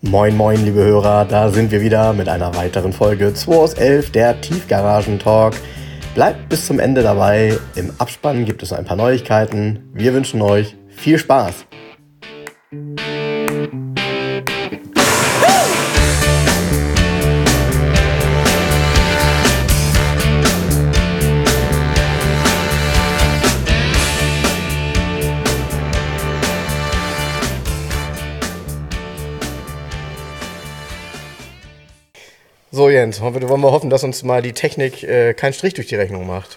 Moin moin liebe Hörer, da sind wir wieder mit einer weiteren Folge 2 aus 11, der Tiefgaragen-Talk. Bleibt bis zum Ende dabei, im Abspann gibt es ein paar Neuigkeiten. Wir wünschen euch viel Spaß. So Jens, wollen wir hoffen, dass uns mal die Technik keinen Strich durch die Rechnung macht.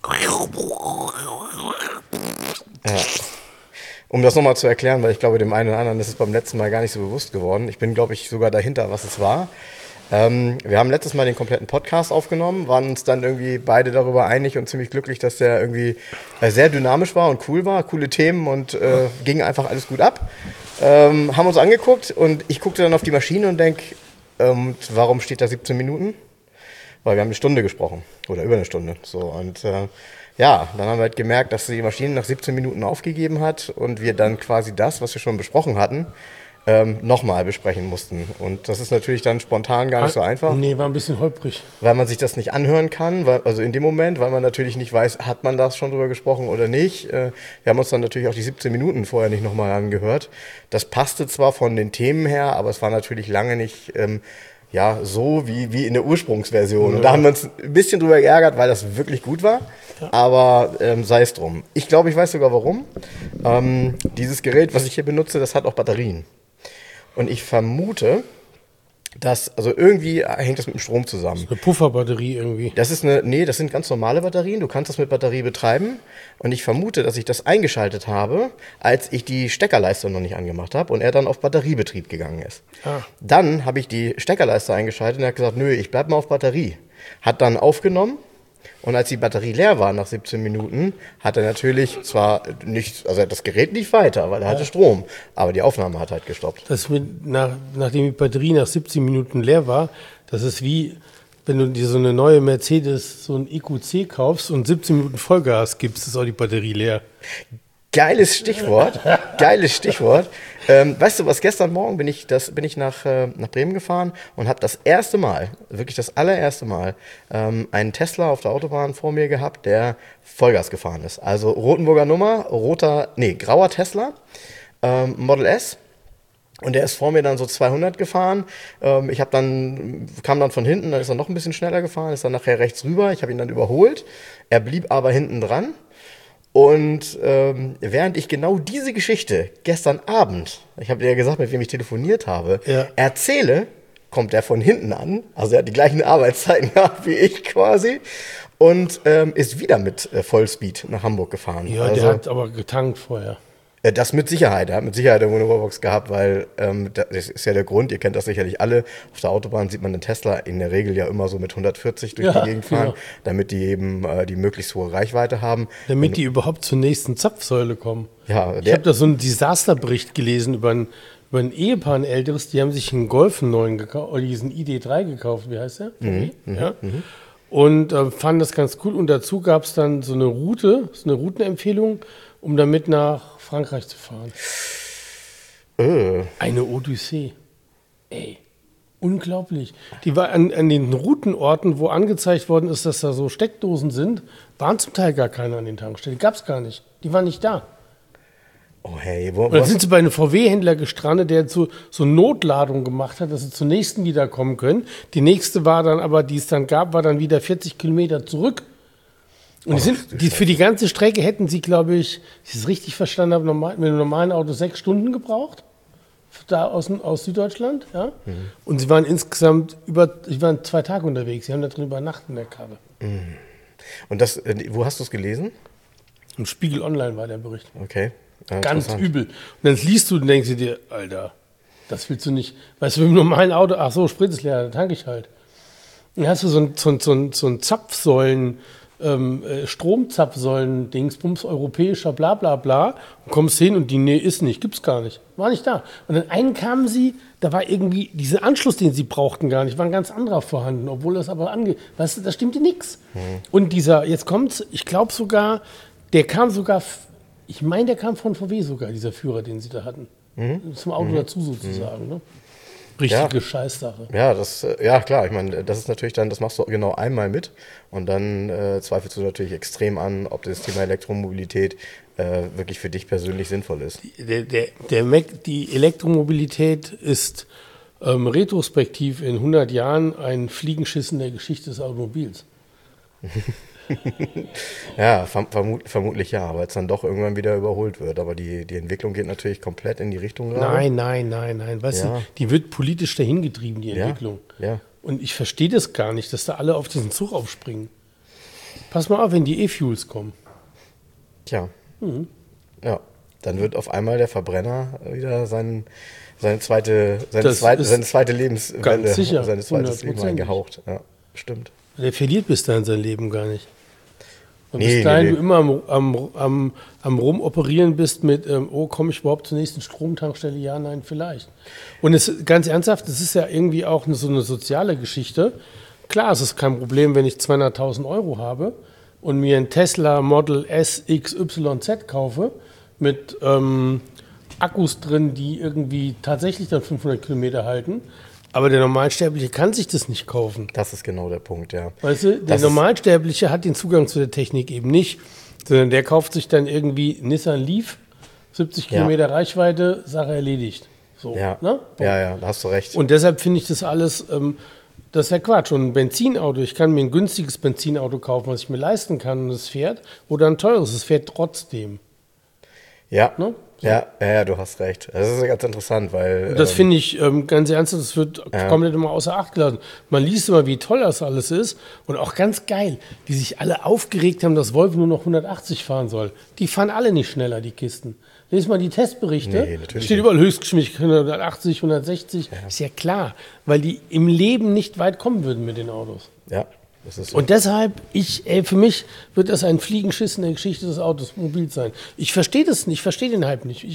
Ja. Um das nochmal zu erklären, weil ich glaube, dem einen oder anderen ist es beim letzten Mal gar nicht so bewusst geworden. Ich bin, glaube ich, sogar dahinter, was es war. Wir haben letztes Mal den kompletten Podcast aufgenommen, waren uns dann irgendwie beide darüber einig und ziemlich glücklich, dass der irgendwie sehr dynamisch war und cool war, coole Themen und ging einfach alles gut ab. Haben uns angeguckt und ich guckte dann auf die Maschine und denke, warum steht da 17 Minuten? Weil wir haben eine Stunde gesprochen oder über eine Stunde. So, und dann haben wir halt gemerkt, dass die Maschine nach 17 Minuten aufgegeben hat und wir dann quasi das, was wir schon besprochen hatten, nochmal besprechen mussten. Und das ist natürlich dann spontan gar nicht so einfach. Nee, war ein bisschen holprig. Weil man sich das nicht anhören kann, also in dem Moment, weil man natürlich nicht weiß, hat man das schon drüber gesprochen oder nicht. Wir haben uns dann natürlich auch die 17 Minuten vorher nicht nochmal angehört. Das passte zwar von den Themen her, aber es war natürlich lange nicht so wie in der Ursprungsversion. Ja. Und da haben wir uns ein bisschen drüber geärgert, weil das wirklich gut war. Ja. Aber sei es drum. Ich glaube, ich weiß sogar warum. Dieses Gerät, was ich hier benutze, das hat auch Batterien. Und ich vermute, also irgendwie hängt das mit dem Strom zusammen. Das ist eine Pufferbatterie irgendwie. Das sind ganz normale Batterien. Du kannst das mit Batterie betreiben. Und ich vermute, dass ich das eingeschaltet habe, als ich die Steckerleiste noch nicht angemacht habe und er dann auf Batteriebetrieb gegangen ist. Ah. Dann habe ich die Steckerleiste eingeschaltet und er hat gesagt, nö, ich bleib mal auf Batterie. Hat dann aufgenommen. Und als die Batterie leer war nach 17 Minuten, hat er natürlich zwar nicht, also das Gerät lief weiter, weil er hatte Strom, aber die Aufnahme hat halt gestoppt. Nachdem die Batterie nach 17 Minuten leer war, das ist wie, wenn du dir so eine neue Mercedes, so ein EQC kaufst und 17 Minuten Vollgas gibst, ist auch die Batterie leer. Geiles Stichwort. Weißt du was, gestern Morgen bin ich nach Bremen gefahren und habe das erste Mal, wirklich das allererste Mal, einen Tesla auf der Autobahn vor mir gehabt, der Vollgas gefahren ist. Also Rotenburger Nummer, grauer Tesla, Model S. Und der ist vor mir dann so 200 gefahren. Kam dann von hinten, dann ist er noch ein bisschen schneller gefahren, ist dann nachher rechts rüber. Ich habe ihn dann überholt. Er blieb aber hinten dran. Und während ich genau diese Geschichte gestern Abend, ich habe dir ja gesagt, mit wem ich telefoniert habe, erzähle, kommt er von hinten an, also er hat die gleichen Arbeitszeiten gehabt wie ich quasi, und ist wieder mit Vollspeed nach Hamburg gefahren. Ja, der hat aber getankt vorher. Das mit Sicherheit. Er hat mit Sicherheit irgendwo eine Wallbox gehabt, weil das ist ja der Grund, ihr kennt das sicherlich alle, auf der Autobahn sieht man den Tesla in der Regel ja immer so mit 140 durch die Gegend fahren, damit die eben die möglichst hohe Reichweite haben. Damit die überhaupt zur nächsten Zapfsäule kommen. Ja, ich habe da so einen Desasterbericht gelesen über ein Ehepaar, ein älteres, die haben sich einen Golf neuen gekauft, oder diesen ID3 gekauft, wie heißt der? Und fanden das ganz cool und dazu gab es dann so eine Routenempfehlung, um damit nach Frankreich zu fahren. Eine Odyssee. Ey, unglaublich. Die war an den Routenorten, wo angezeigt worden ist, dass da so Steckdosen sind, waren zum Teil gar keine an den Tankstellen. Die gab es gar nicht. Die waren nicht da. Oh hey, und dann sind sie bei einem VW-Händler gestrandet, der so Notladung gemacht hat, dass sie zur nächsten wiederkommen können. Die nächste war dann aber, die es dann gab, war dann wieder 40 Kilometer zurück. Und für die ganze Strecke hätten sie, glaube ich es richtig verstanden habe, mit einem normalen Auto 6 Stunden gebraucht, da aus Süddeutschland. Ja? Und sie waren insgesamt 2 Tage unterwegs. Sie haben da drin übernachtet in der Karre. Und wo hast du es gelesen? Im Spiegel Online war der Bericht. Okay. Ganz übel. Und dann liest du und denkst dir, Alter, das willst du nicht. Weißt du, mit einem normalen Auto, ach so, Sprit ist leer, dann tanke ich halt. Und dann hast du so ein Zapfsäulen, Stromzapfsäulen-Dingsbums, europäischer bla bla bla und kommst hin und ist nicht, gibt's gar nicht, war nicht da. Und dann einen kamen sie, da war irgendwie dieser Anschluss, den sie brauchten gar nicht, war ein ganz anderer vorhanden, obwohl das aber weißt du, da stimmte nichts. Und jetzt kommt's, ich glaube sogar, ich meine, der kam von VW sogar, dieser Führer, den sie da hatten. Zum Auto dazu sozusagen, ne? Richtige Scheißsache. Ja, ja klar, ich meine, das ist natürlich dann, das machst du genau einmal mit und dann zweifelst du natürlich extrem an, ob das Thema Elektromobilität wirklich für dich persönlich sinnvoll ist. Die Elektromobilität ist retrospektiv in 100 Jahren ein Fliegenschiss in der Geschichte des Automobils. Ja, vermutlich ja, weil es dann doch irgendwann wieder überholt wird. Aber die Entwicklung geht natürlich komplett in die Richtung gerade. Nein. Weißt du, die wird politisch dahingetrieben, die Entwicklung. Ja. Und ich verstehe das gar nicht, dass da alle auf diesen Zug aufspringen. Pass mal auf, wenn die E-Fuels kommen. Tja. Ja, dann wird auf einmal der Verbrenner wieder seine zweite Lebenswelle, sein zweites Leben eingehaucht. Ja, stimmt. Der verliert bis dahin sein Leben gar nicht. Und bis dahin du immer am Rumoperieren bist mit, komme ich überhaupt zur nächsten Stromtankstelle? Ja, nein, vielleicht. Und ganz ernsthaft, das ist ja irgendwie auch so eine soziale Geschichte. Klar, es ist kein Problem, wenn ich 200.000 Euro habe und mir ein Tesla Model S XYZ kaufe mit Akkus drin, die irgendwie tatsächlich dann 500 Kilometer halten. Aber der Normalsterbliche kann sich das nicht kaufen. Das ist genau der Punkt, ja. Weißt du, der Normalsterbliche hat den Zugang zu der Technik eben nicht, sondern der kauft sich dann irgendwie Nissan Leaf, 70 Kilometer Reichweite, Sache erledigt. So, ja. Ne? Ja, da hast du recht. Und deshalb finde ich das alles, das ist ja Quatsch. Und ein Benzinauto, ich kann mir ein günstiges Benzinauto kaufen, was ich mir leisten kann und es fährt, oder ein teures, es fährt trotzdem. Ja. Ne? So. Ja, du hast recht. Das ist ganz interessant, weil... Das finde ich ganz ernsthaft, das wird komplett immer außer Acht gelassen. Man liest immer, wie toll das alles ist und auch ganz geil, wie sich alle aufgeregt haben, dass Volvo nur noch 180 fahren soll. Die fahren alle nicht schneller, die Kisten. Lies mal die Testberichte. Nee, natürlich steht überall Höchstgeschwindigkeit 180, 160. Ja. Ist ja klar, weil die im Leben nicht weit kommen würden mit den Autos. Ja. Das ist so. Und deshalb, wir mich wird das ein Fliegenschiss in der Geschichte des Automobils sein. Ich verstehe das nicht, ich verstehe den Hype nicht.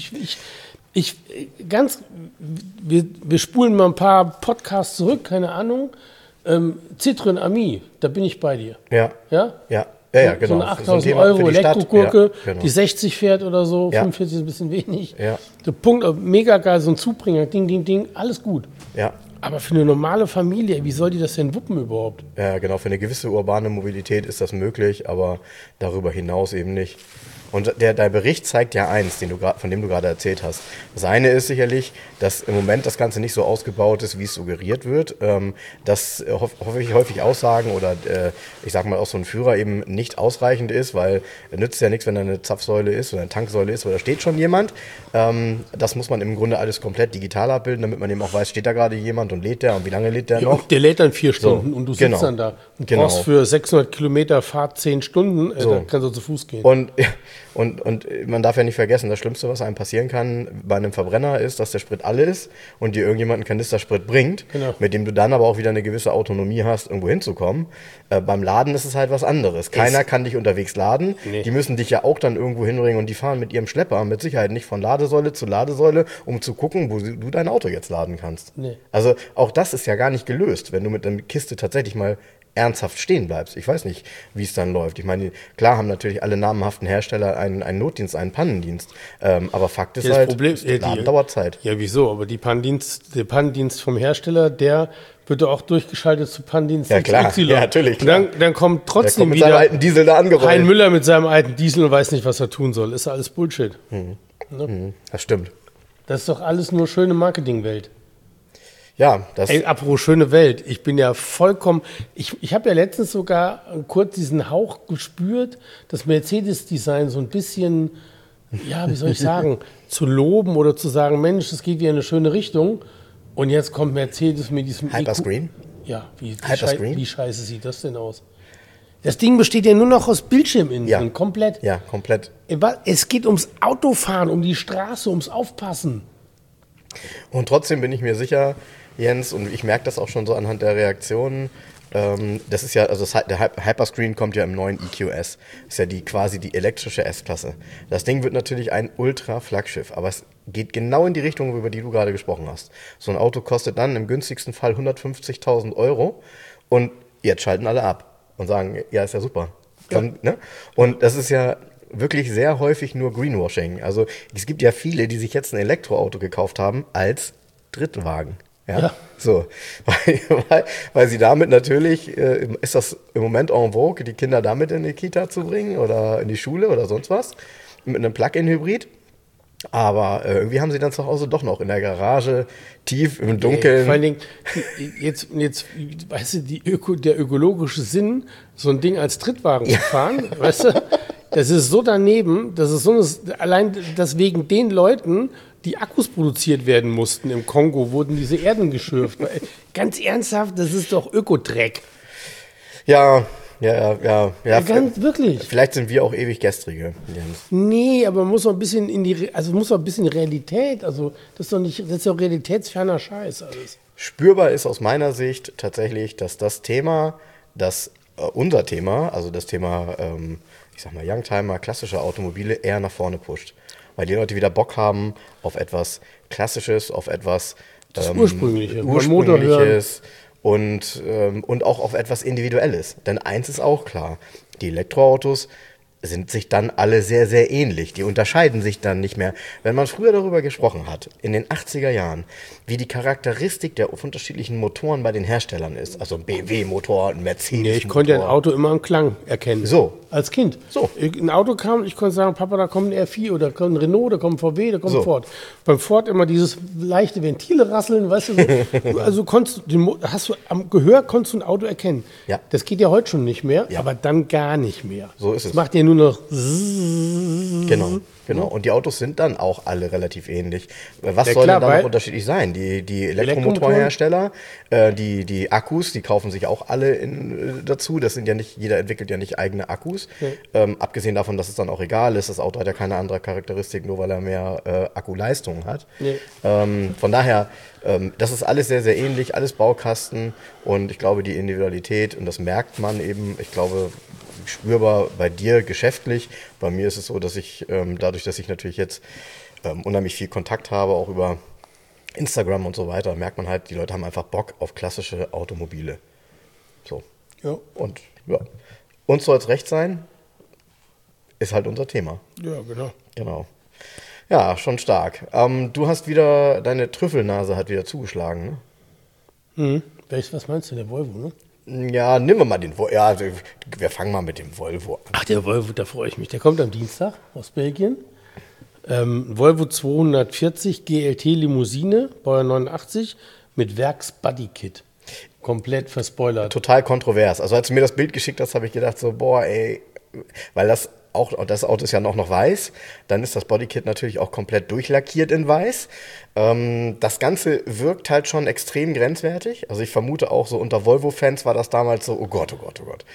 Wir spulen mal ein paar Podcasts zurück, keine Ahnung. Citroën Ami, da bin ich bei dir. Ja, genau. So eine 8.000 Euro Elektrogurke, genau. Die 60 fährt oder so, 45 ist ein bisschen wenig. Ja. Der Punkt, mega geil, so ein Zubringer, ding, alles gut. Ja. Aber für eine normale Familie, wie soll die das denn wuppen überhaupt? Ja, genau, für eine gewisse urbane Mobilität ist das möglich, aber darüber hinaus eben nicht. Und der Bericht zeigt ja eins, von dem du gerade erzählt hast. Das eine ist sicherlich, dass im Moment das Ganze nicht so ausgebaut ist, wie es suggeriert wird. Dass häufig Aussagen oder ich sag mal auch so ein Führer eben nicht ausreichend ist, weil nützt ja nichts, wenn da eine Zapfsäule ist oder eine Tanksäule ist oder da steht schon jemand. Das muss man im Grunde alles komplett digital abbilden, damit man eben auch weiß, steht da gerade jemand und lädt der und wie lange lädt der noch. Der lädt dann 4 Stunden und du sitzt dann da und brauchst für 600 Kilometer Fahrt 10 Stunden, da kannst du zu Fuß gehen. Und man darf ja nicht vergessen, das Schlimmste, was einem passieren kann bei einem Verbrenner ist, dass der Sprit alle ist und dir irgendjemand einen Kanister Sprit bringt, mit dem du dann aber auch wieder eine gewisse Autonomie hast, irgendwo hinzukommen. Beim Laden ist es halt was anderes. Keiner kann dich unterwegs laden. Nee. Die müssen dich ja auch dann irgendwo hinbringen und die fahren mit ihrem Schlepper mit Sicherheit nicht von Ladesäule zu Ladesäule, um zu gucken, wo du dein Auto jetzt laden kannst. Nee. Also auch das ist ja gar nicht gelöst, wenn du mit der Kiste tatsächlich mal ernsthaft stehen bleibst. Ich weiß nicht, wie es dann läuft. Ich meine, klar haben natürlich alle namhaften Hersteller einen Notdienst, einen Pannendienst. Aber Fakt ist halt, das Laden dauert Zeit. Ja, wieso? Aber der Pannendienst vom Hersteller, der wird auch durchgeschaltet zu Pannendienst. Ja, klar. Ja, natürlich. Und dann kommt trotzdem mit seinem alten Diesel da angerollt. Hein Müller mit seinem alten Diesel und weiß nicht, was er tun soll. Ist alles Bullshit. Ne? Das stimmt. Das ist doch alles nur schöne Marketingwelt. Ja, apropos schöne Welt. Ich bin ja vollkommen. Ich habe ja letztens sogar kurz diesen Hauch gespürt, das Mercedes-Design so ein bisschen, ja, wie soll ich sagen, zu loben oder zu sagen, Mensch, es geht wieder in eine schöne Richtung. Und jetzt kommt Mercedes mit diesem Hyperscreen? Ja, wie scheiße sieht das denn aus? Das Ding besteht ja nur noch aus Bildschirminnen, komplett. Ja, komplett. Es geht ums Autofahren, um die Straße, ums Aufpassen. Und trotzdem bin ich mir sicher, Jens, und ich merke das auch schon so anhand der Reaktionen, das ist ja, also der Hyperscreen kommt ja im neuen EQS, ist ja quasi die elektrische S-Klasse. Das Ding wird natürlich ein Ultra-Flaggschiff, aber es geht genau in die Richtung, über die du gerade gesprochen hast. So ein Auto kostet dann im günstigsten Fall 150.000 Euro und jetzt schalten alle ab und sagen, ja, ist ja super. Ne? Und das ist ja wirklich sehr häufig nur Greenwashing. Also es gibt ja viele, die sich jetzt ein Elektroauto gekauft haben als Drittwagen. Ja. Ja. So. Weil sie damit natürlich, ist das im Moment en vogue, die Kinder damit in die Kita zu bringen oder in die Schule oder sonst was. Mit einem Plug-in-Hybrid. Aber irgendwie haben sie dann zu Hause doch noch in der Garage, tief im Dunkeln. Vor allen Dingen, jetzt weißt du, der ökologische Sinn, so ein Ding als Trittwagen zu fahren, weißt du, das ist so daneben, das ist so allein, dass wegen den Leuten die Akkus produziert werden mussten im Kongo, wurden diese Erden geschürft. Ganz ernsthaft, das ist doch Ökodreck. Ja. Ganz wirklich. Vielleicht sind wir auch ewig Gestrige, Jens. Nee, aber man muss noch ein bisschen muss noch ein bisschen Realität, also das ist doch realitätsferner Scheiß alles. Spürbar ist aus meiner Sicht tatsächlich, dass das Thema, unser Thema, also das Thema, ich sag mal, Youngtimer, klassische Automobile eher nach vorne pusht. Weil die Leute wieder Bock haben auf etwas Klassisches, auf etwas Ursprüngliches und auch auf etwas Individuelles. Denn eins ist auch klar, die Elektroautos sind sich dann alle sehr, sehr ähnlich. Die unterscheiden sich dann nicht mehr. Wenn man früher darüber gesprochen hat, in den 80er Jahren, wie die Charakteristik der unterschiedlichen Motoren bei den Herstellern ist, also ein BMW-Motor, ein Mercedes-Motor. Nee, ich konnte ja ein Auto immer am Klang erkennen. So. Als Kind. So. Ein Auto kam, ich konnte sagen, Papa, da kommt ein R4 oder da kommt ein Renault, da kommt ein VW, da kommt ein Ford. Beim Ford immer dieses leichte Ventile rasseln, weißt du, so. Also am Gehör konntest du ein Auto erkennen. Ja. Das geht ja heute schon nicht mehr, Ja. aber dann gar nicht mehr. So ist es. Das macht ja nur noch Genau. Und die Autos sind dann auch alle relativ ähnlich. Was Ja, soll klar, denn da noch weil- unterschiedlich sein? Die Elektromotorhersteller, die Akkus, die kaufen sich auch alle dazu. Das sind ja nicht, jeder entwickelt ja nicht eigene Akkus. Abgesehen davon, dass es dann auch egal ist. Das Auto hat ja keine andere Charakteristik, nur weil er mehr Akkuleistung hat. Nee. Von daher, das ist alles sehr, sehr ähnlich, alles Baukasten. Und ich glaube, die Individualität, und das merkt man eben, ich glaube, spürbar bei dir geschäftlich. Bei mir ist es so, dass ich, dadurch, dass ich natürlich jetzt unheimlich viel Kontakt habe, auch über Instagram und so weiter, merkt man halt, die Leute haben einfach Bock auf klassische Automobile. So. Ja. Und ja, uns soll es recht sein, ist halt unser Thema. Ja, genau. Genau. Ja, schon stark. Du hast wieder, deine Trüffelnase hat wieder zugeschlagen, ne? Was meinst du, der Volvo, ne? Ja, nehmen wir mal den Volvo. Ja, also, wir fangen mal mit dem Volvo an. Ach, der Volvo, da freue ich mich. Der kommt am Dienstag aus Belgien. Volvo 240 GLT Limousine, Baujahr 89, mit Werks-Buddy-Kit. Komplett verspoilert. Total kontrovers. Also als du mir das Bild geschickt hast, habe ich gedacht so, boah, ey, weil das Auto ist ja noch weiß, dann ist das Bodykit natürlich auch komplett durchlackiert in weiß. Das Ganze wirkt halt schon extrem grenzwertig. Also ich vermute auch so unter Volvo-Fans war das damals so, oh Gott, oh Gott, oh Gott.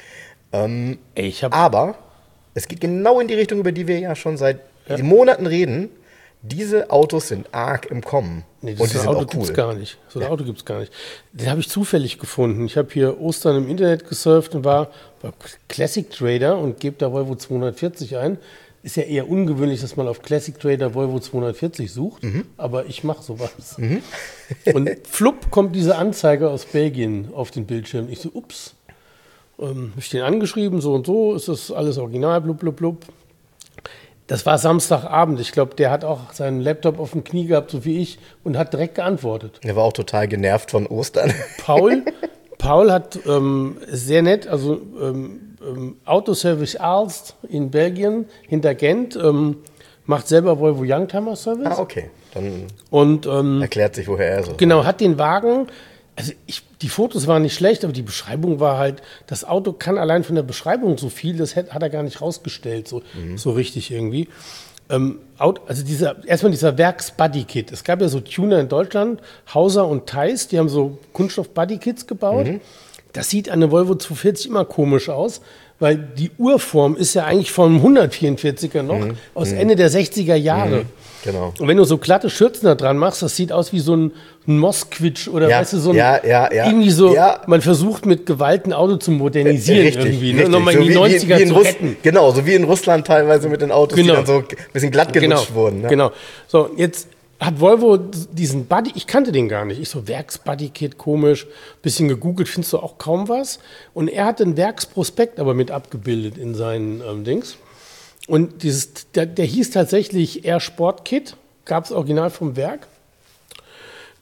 Aber es geht genau in die Richtung, über die wir ja schon seit Monaten reden. Diese Autos sind arg im Kommen. Nee, und die so ein sind Auto auch cool. gibt's gar nicht. So ein Auto gibt's gar nicht. Den habe ich zufällig gefunden. Ich habe hier Ostern im Internet gesurft und war bei Classic Trader und gebe da Volvo 240 ein. Ist ja eher ungewöhnlich, dass man auf Classic Trader Volvo 240 sucht, aber ich mache sowas. Und flupp kommt diese Anzeige aus Belgien auf den Bildschirm. Ich so, ups. Habe ich den angeschrieben, so und so, ist das alles original, blub, blub, blub. Das war Samstagabend. Ich glaube, der hat auch seinen Laptop auf dem Knie gehabt, so wie ich, und hat direkt geantwortet. Der war auch total genervt von Ostern. Paul hat sehr nett, also Autoservice Aalst in Belgien, hinter Gent, macht selber Volvo Youngtimer Service. Ah, okay. Dann Und erklärt sich, woher er so. genau, hat den Wagen, also die Fotos waren nicht schlecht, aber die Beschreibung war halt, das Auto kann allein von der Beschreibung so viel, das hat er gar nicht rausgestellt, so richtig irgendwie. Also erstmal dieser Werks-Buddy-Kit. Es gab ja so Tuner in Deutschland, Hauser und Theis, die haben so Kunststoff-Buddy-Kits gebaut. Das sieht an der Volvo 240 immer komisch aus, weil die Urform ist ja eigentlich vom 144er noch, aus Ende der 60er Jahre. Genau. Und wenn du so glatte Schürzen da dran machst, das sieht aus wie so ein Mosquitsch oder weißt du, so ein, irgendwie so, man versucht mit Gewalt ein Auto zu modernisieren irgendwie, ne? Nochmal in die 90er zu retten. Genau, so wie in Russland teilweise mit den Autos, die dann so ein bisschen glatt gelutscht wurden. Ne? Genau. So, jetzt hat Volvo diesen Buddy, ich kannte den gar nicht. Ich so, Werks-Buddy-Kit, komisch, bisschen gegoogelt, findest du auch kaum was. Und er hat den Werksprospekt aber mit abgebildet in seinen Dings. Und der hieß tatsächlich Air Sport Kit, gab es original vom Werk.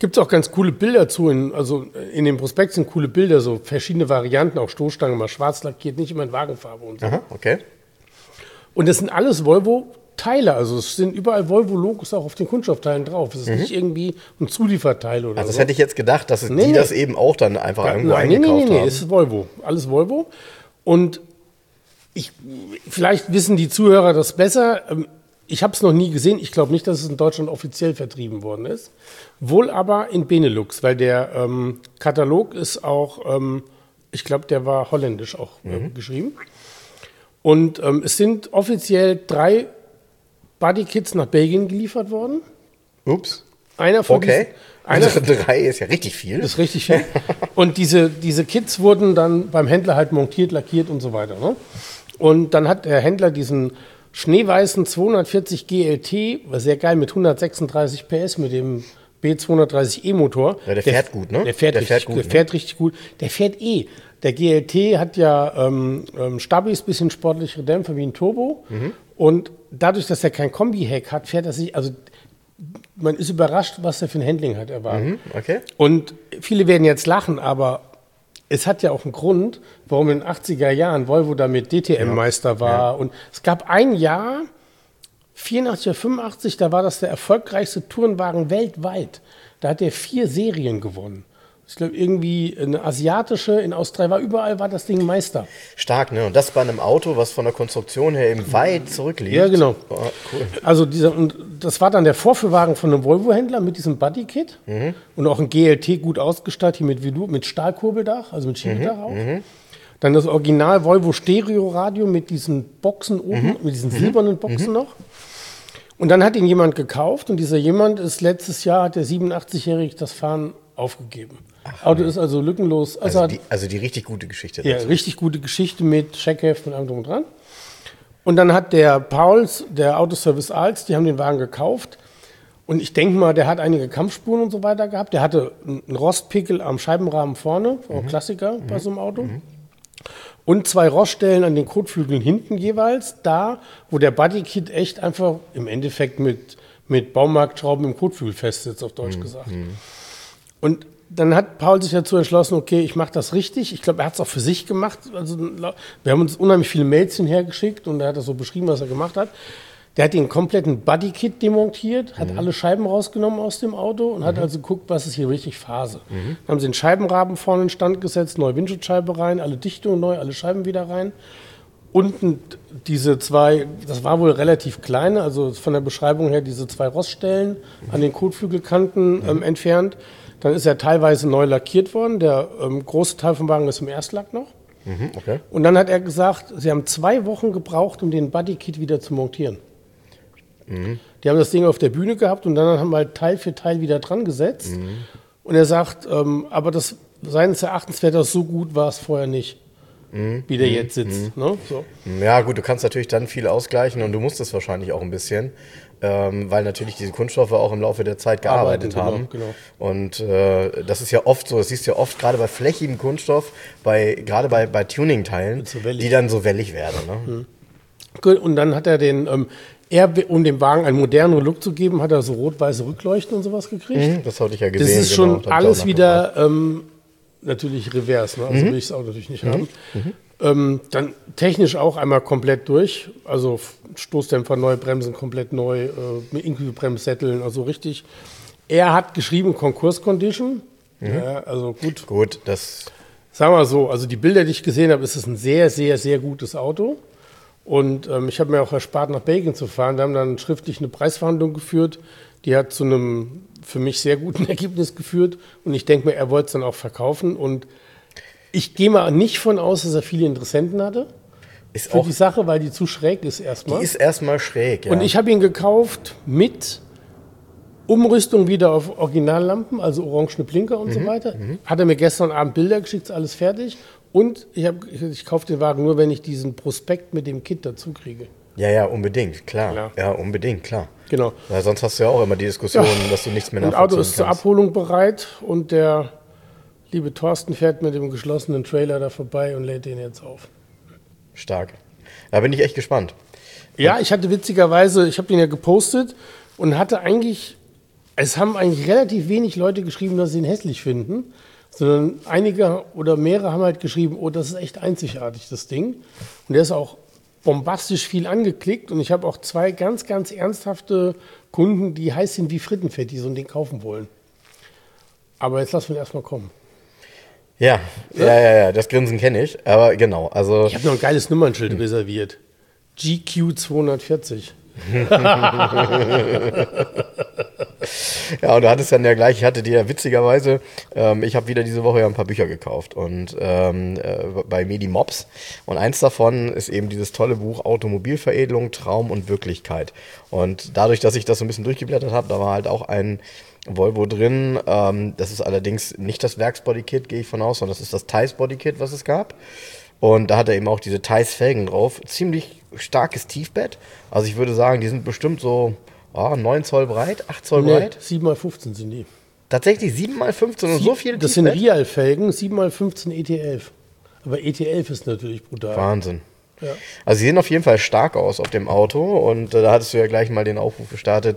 Gibt es auch ganz coole Bilder zu, also in dem Prospekt sind coole Bilder, so verschiedene Varianten, auch Stoßstangen, mal schwarz lackiert, nicht immer in Wagenfarbe und so. Aha, okay. Und das sind alles Volvo-Teile, also es sind überall Volvo-Logos auch auf den Kunststoffteilen drauf. Es ist nicht irgendwie ein Zulieferteil oder Also das so. hätte ich jetzt gedacht, dass die das eben auch dann einfach irgendwo Nein, eingekauft haben. es ist Volvo, alles Volvo. Und vielleicht wissen die Zuhörer das besser. Ich habe es noch nie gesehen. Ich glaube nicht, dass es in Deutschland offiziell vertrieben worden ist. Wohl aber in Benelux, weil der Katalog ist auch, ich glaube, der war holländisch auch geschrieben. Und es sind offiziell 3 Bodykits nach Belgien geliefert worden. Ups. Einer von Okay. diesen, 3 ist ja richtig viel. das ist richtig viel. Und diese Kits wurden dann beim Händler halt montiert, lackiert und so weiter. Ne? Und dann hat der Händler diesen schneeweißen 240 GLT, war sehr geil, mit 136 PS, mit dem B230e Motor. Ja, der fährt gut, ne? Der fährt richtig gut. Der fährt eh. Der GLT hat ja Stabis, bisschen sportlichere Dämpfer wie ein Turbo. Und dadurch, dass er kein Kombi-Heck hat, fährt er sich, also man ist überrascht, was er für ein Handling hat erwartet. Okay. Und viele werden jetzt lachen, aber es hat ja auch einen Grund, warum in den 80er Jahren Volvo damit DTM-Meister war. Ja. Und es gab ein Jahr, 84 oder 85, da war das der erfolgreichste Tourenwagen weltweit. Da hat er 4 Serien gewonnen. Ich glaube, irgendwie eine asiatische, in Australien war das Ding Meister. Stark, ne? Und das bei einem Auto, was von der Konstruktion her eben weit zurückliegt. Ja, genau. Oh, cool. Also und das war dann der Vorführwagen von einem Volvo-Händler mit diesem Bodykit und auch ein GLT gut ausgestattet, hier mit Stahlkurbeldach, also mit Schiebedach auch. Dann das Original Volvo Stereo-Radio mit diesen Boxen oben, mit diesen silbernen Boxen noch. Und dann hat ihn jemand gekauft und dieser jemand ist letztes Jahr, hat der 87-Jährige das Fahren aufgegeben. Auto ist also lückenlos. Also die richtig gute Geschichte. Ja, richtig gute Geschichte mit Checkheft und allem drum und dran. Und dann hat der Pauls, der Autoservice Als, die haben den Wagen gekauft. Und ich denke mal, der hat einige Kampfspuren und so weiter gehabt. Der hatte einen Rostpickel am Scheibenrahmen vorne, auch Klassiker bei so einem Auto. Und 2 Roststellen an den Kotflügeln hinten jeweils, da, wo der Bodykit echt einfach im Endeffekt mit Baumarktschrauben im Kotflügel festsitzt, auf Deutsch gesagt. Und dann hat Paul sich dazu entschlossen, okay, ich mache das richtig. Ich glaube, er hat es auch für sich gemacht. Also, wir haben uns unheimlich viele Mails hinhergeschickt und er hat das so beschrieben, was er gemacht hat. Der hat den kompletten Bodykit demontiert, hat alle Scheiben rausgenommen aus dem Auto und hat also geguckt, was ist hier richtig Phase. Dann haben sie den Scheibenrahmen vorne in Stand gesetzt, neue Windschutzscheibe rein, alle Dichtungen neu, alle Scheiben wieder rein. Unten diese 2, das war wohl relativ kleine, also von der Beschreibung her diese 2 Roststellen an den Kotflügelkanten entfernt. Dann ist er teilweise neu lackiert worden. Der große Teil vom Wagen ist im Erstlack noch. Okay. Und dann hat er gesagt, sie haben 2 Wochen gebraucht, um den Bodykit wieder zu montieren. Die haben das Ding auf der Bühne gehabt und dann haben wir halt Teil für Teil wieder dran gesetzt. Und er sagt, aber das seines Erachtens wäre das so gut, war es vorher nicht, wie der jetzt sitzt. Ne? So. Ja gut, du kannst natürlich dann viel ausgleichen und du musst es wahrscheinlich auch ein bisschen, weil natürlich diese Kunststoffe auch im Laufe der Zeit gearbeitet haben. Genau. Und das ist ja oft so, das siehst du ja oft gerade bei flächigem Kunststoff, gerade bei Tuning-Teilen, die dann so wellig werden. Ne? Gut, und dann hat er um dem Wagen einen moderneren Look zu geben, hat er so rot-weiße Rückleuchten und sowas gekriegt. Das hatte ich ja gesehen. Das ist schon alles wieder natürlich revers, ne? Also will ich es auch natürlich nicht haben. Dann technisch auch einmal komplett durch, also Stoßdämpfer neu, Bremsen komplett neu, inklusive Bremssätteln, also richtig. Er hat geschrieben Concours Condition, ja, also gut. Gut, das... Sagen wir mal so, also die Bilder, die ich gesehen habe, ist es ein sehr, sehr, sehr gutes Auto. Und ich habe mir auch erspart, nach Belgien zu fahren. Wir haben dann schriftlich eine Preisverhandlung geführt. Die hat zu einem für mich sehr guten Ergebnis geführt. Und ich denke mir, er wollte es dann auch verkaufen. Und ich gehe mal nicht von aus, dass er viele Interessenten hatte. Ist für auch die Sache, weil die zu schräg ist erstmal. Die ist erstmal schräg, ja. Und ich habe ihn gekauft mit Umrüstung wieder auf Originallampen, also orangene Blinker und so weiter. Hat er mir gestern Abend Bilder geschickt, ist alles fertig. Und ich kaufe den Wagen nur, wenn ich diesen Prospekt mit dem Kit dazu kriege. Ja, unbedingt, klar. Ja, unbedingt, klar. Genau. Weil sonst hast du ja auch immer die Diskussion, dass du nichts mehr nachvollziehen kannst. Das Auto ist zur Abholung bereit und der liebe Thorsten fährt mit dem geschlossenen Trailer da vorbei und lädt den jetzt auf. Stark. Da bin ich echt gespannt. Ja, ich hatte witzigerweise, ich habe den ja gepostet und hatte eigentlich Es haben eigentlich relativ wenig Leute geschrieben, dass sie ihn hässlich finden, sondern einige oder mehrere haben halt geschrieben, oh, das ist echt einzigartig, das Ding. Und der ist auch bombastisch viel angeklickt und ich habe auch 2 ganz, ganz ernsthafte Kunden, die heiß sind wie Frittenfett, die so ein Ding kaufen wollen. Aber jetzt lassen wir erstmal kommen. Ja, ja, das Grinsen kenne ich, aber genau, also... Ich habe noch ein geiles Nummernschild reserviert. GQ 240. Ja, und du hattest dann ja gleich, ich hatte dir witzigerweise, ich habe wieder diese Woche ja ein paar Bücher gekauft und bei Medimops und eins davon ist eben dieses tolle Buch Automobilveredelung, Traum und Wirklichkeit. Und dadurch, dass ich das so ein bisschen durchgeblättert habe, da war halt auch ein Volvo drin, das ist allerdings nicht das Werksbodykit, gehe ich von aus, sondern das ist das Theis Bodykit, was es gab. Und da hat er eben auch diese Theis Felgen drauf, ziemlich starkes Tiefbett, also ich würde sagen, die sind bestimmt so 9 Zoll breit, 8 Zoll breit. 7x15 sind die. Tatsächlich 7x15 und so viel Das sind Rial-Felgen, 7x15 ET11. Aber ET11 ist natürlich brutal. Wahnsinn. Ja. Also sie sehen auf jeden Fall stark aus auf dem Auto und da hattest du ja gleich mal den Aufruf gestartet,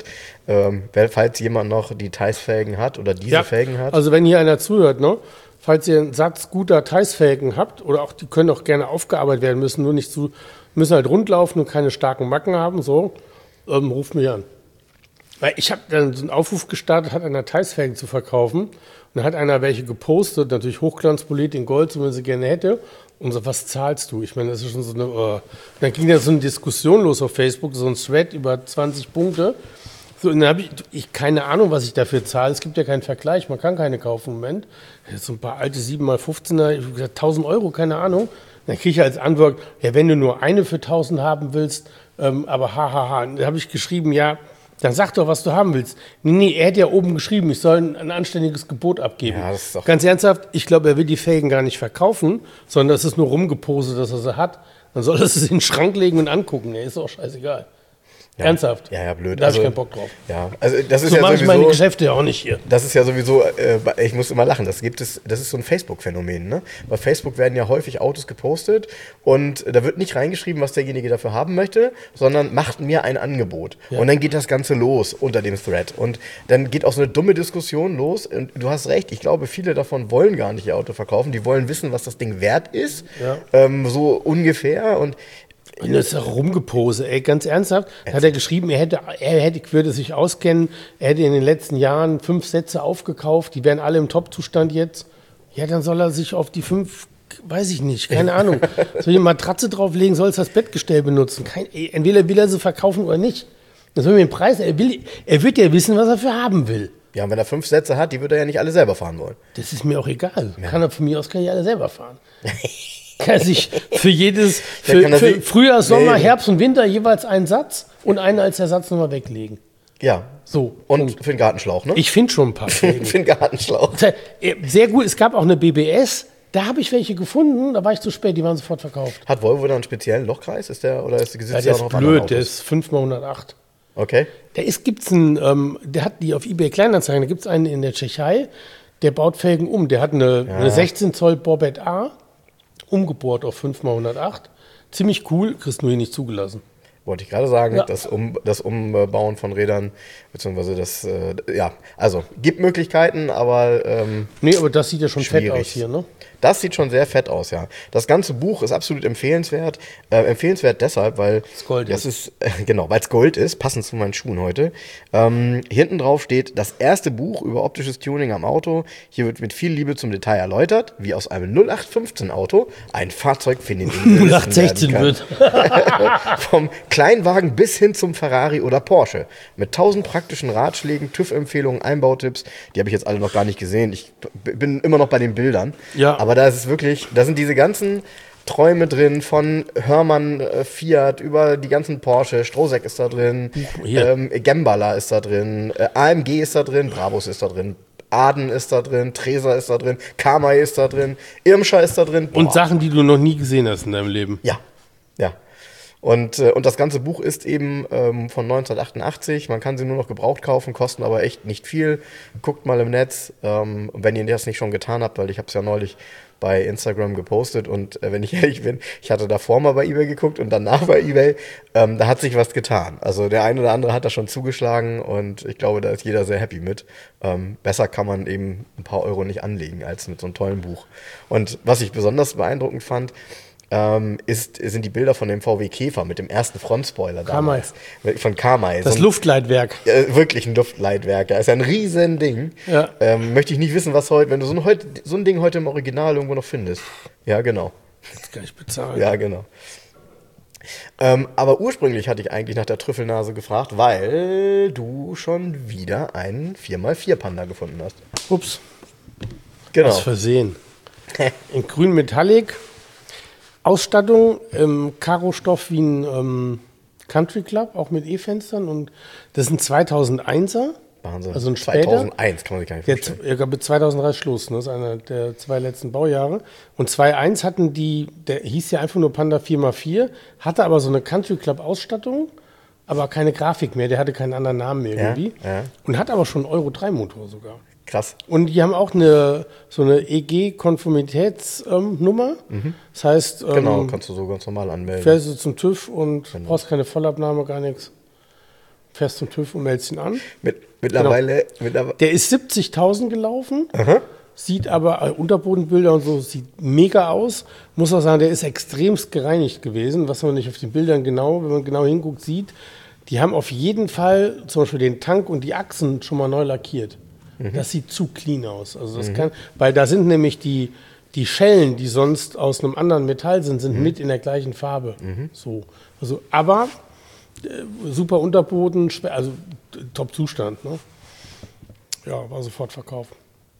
falls jemand noch die Theis-Felgen hat oder diese Felgen hat. Also wenn hier einer zuhört, ne? Falls ihr einen Satz guter Theis-Felgen habt oder auch die können auch gerne aufgearbeitet werden, müssen halt rundlaufen und keine starken Macken haben, so, ruft mich an. Weil ich habe dann so einen Aufruf gestartet, hat einer Theis-Felgen zu verkaufen und dann hat einer welche gepostet, natürlich Hochglanzpoliert in Gold, so wenn sie gerne hätte. Und so, was zahlst du? Ich meine, das ist schon so eine... Dann ging da so eine Diskussion los auf Facebook, so ein Thread über 20 Punkte. So, und dann habe ich keine Ahnung, was ich dafür zahle. Es gibt ja keinen Vergleich, man kann keine kaufen im Moment. Jetzt so ein paar alte 7x15er, ich habe gesagt, 1000 Euro, keine Ahnung. Dann kriege ich als Antwort, ja, wenn du nur eine für 1000 haben willst, aber hahaha. Da habe ich geschrieben, ja, dann sag doch, was du haben willst. Nee, er hätte ja oben geschrieben, ich soll ein anständiges Gebot abgeben. Ja, das ist doch ganz ernsthaft, ich glaube, er will die Felgen gar nicht verkaufen, sondern das ist nur rumgepostet, dass er sie hat. Dann soll er es in den Schrank legen und angucken. Nee, ist auch scheißegal. Ja. Ernsthaft? Ja, blöd. Da habe ich keinen Bock drauf. Ja, also das ist So ja mache ich sowieso, meine Geschäfte ja auch nicht hier. das ist ja sowieso, ich muss immer lachen, das ist so ein Facebook-Phänomen, ne? Bei Facebook werden ja häufig Autos gepostet und da wird nicht reingeschrieben, was derjenige dafür haben möchte, sondern macht mir ein Angebot. Ja. Und dann geht das Ganze los unter dem Thread und dann geht auch so eine dumme Diskussion los und du hast recht, ich glaube, viele davon wollen gar nicht ihr Auto verkaufen, die wollen wissen, was das Ding wert ist, so ungefähr und das ist auch rumgepose, ey, ganz ernsthaft. Da hat er geschrieben, würde sich auskennen, er hätte in den letzten Jahren 5 Sätze aufgekauft, die wären alle im Top-Zustand jetzt. Ja, dann soll er sich auf die 5, weiß ich nicht, keine Ahnung, soll die Matratze drauflegen, soll es das Bettgestell benutzen. Entweder will er sie verkaufen oder nicht. Das soll mir den Preis, er wird ja wissen, was er für haben will. Ja, und wenn er 5 Sätze hat, die würde er ja nicht alle selber fahren wollen. Das ist mir auch egal. Ja. Von mir aus kann ich alle selber fahren. Kann sich für Frühjahr, Sommer, Herbst und Winter jeweils einen Satz und einen als Ersatz nochmal weglegen. Ja. So. Und Punkt. für den Gartenschlauch, ne? Ich finde schon ein paar. Für den Gartenschlauch. Sehr gut. Es gab auch eine BBS. Da habe ich welche gefunden. Da war ich zu spät. Die waren sofort verkauft. Hat Volvo da einen speziellen Lochkreis? Oder ist der ist blöd. Der ist 5x108. Okay. Der hat die auf eBay Kleinanzeigen. Da gibt es einen in der Tschechei. Der baut Felgen um. Der hat eine 16 Zoll Borbett A. Umgebohrt auf 5x108. Ziemlich cool, kriegst nur hier nicht zugelassen. Wollte ich gerade sagen, das Umbauen von Rädern, beziehungsweise also gibt Möglichkeiten, aber nee, aber das sieht ja schon schwierig. Fett aus hier, ne? Das sieht schon sehr fett aus, ja. Das ganze Buch ist absolut empfehlenswert. Empfehlenswert deshalb, weil es Gold ist, passend zu meinen Schuhen heute. Hinten drauf steht das erste Buch über optisches Tuning am Auto. Hier wird mit viel Liebe zum Detail erläutert, wie aus einem 0815 Auto ein Fahrzeug für den 0816 wird. Vom Kleinwagen bis hin zum Ferrari oder Porsche. Mit 1000 praktischen Ratschlägen, TÜV-Empfehlungen, Einbautipps. Die habe ich jetzt alle noch gar nicht gesehen. Ich bin immer noch bei den Bildern. Ja. Aber da ist es wirklich, da sind diese ganzen Träume drin, von Hörmann, Fiat, über die ganzen Porsche, Strohsack ist da drin, Gembala ist da drin, AMG ist da drin, Brabus ist da drin, Aden ist da drin, Treser ist da drin, Kamai ist da drin, Irmscher ist da drin. Und Sachen, die du noch nie gesehen hast in deinem Leben. Ja. Und das ganze Buch ist eben von 1988. Man kann sie nur noch gebraucht kaufen, kosten aber echt nicht viel. Guckt mal im Netz, wenn ihr das nicht schon getan habt, weil ich habe es ja neulich bei Instagram gepostet und wenn ich ehrlich bin, ich hatte davor mal bei eBay geguckt und danach bei eBay, da hat sich was getan. Also der eine oder andere hat da schon zugeschlagen und ich glaube, da ist jeder sehr happy mit. Besser kann man eben ein paar Euro nicht anlegen als mit so einem tollen Buch. Und was ich besonders beeindruckend fand, sind die Bilder von dem VW Käfer mit dem ersten Frontspoiler damals. Von Kamai. Das Luftleitwerk. Wirklich ein Luftleitwerk. Ja, ist ja ein riesen Ding. Ja. Möchte ich nicht wissen, was heute, wenn du so ein Ding heute im Original irgendwo noch findest. Ja, genau. Das kann ich bezahlen. Ja, genau. Aber ursprünglich hatte ich eigentlich nach der Trüffelnase gefragt, weil du schon wieder einen 4x4 Panda gefunden hast. Ups. Genau. Aus Versehen. In grün Metallic. Ausstattung im Karo-Stoff wie ein Country Club, auch mit E-Fenstern. Und das ist ein 2001er. Wahnsinn. Also ein später. 2001 kann man sich gar nicht vorstellen. Ich glaube, 2003 Schluss. Ne? Das ist einer der 2 letzten Baujahre. Und 2001 hatten der hieß ja einfach nur Panda 4x4, hatte aber so eine Country Club Ausstattung, aber keine Grafik mehr. Der hatte keinen anderen Namen mehr irgendwie. Ja. Und hat aber schon einen Euro 3 Motor sogar. Krass. Und die haben auch so eine EG-Konformitätsnummer. Das heißt, Genau, kannst du so ganz normal anmelden. fährst du zum TÜV und brauchst keine Vollabnahme, gar nichts. Fährst zum TÜV und meldest ihn an. Mittlerweile. Der ist 70.000 gelaufen. Aha. Sieht aber Unterbodenbilder und so, sieht mega aus. Muss auch sagen, der ist extremst gereinigt gewesen, was man nicht auf den Bildern wenn man genau hinguckt, sieht. Die haben auf jeden Fall zum Beispiel den Tank und die Achsen schon mal neu lackiert. Das sieht zu clean aus. Also das weil da sind nämlich die Schellen, die sonst aus einem anderen Metall sind mit in der gleichen Farbe. So. Also, aber super Unterboden, also Top-Zustand. Ne? Ja, war sofort verkauft.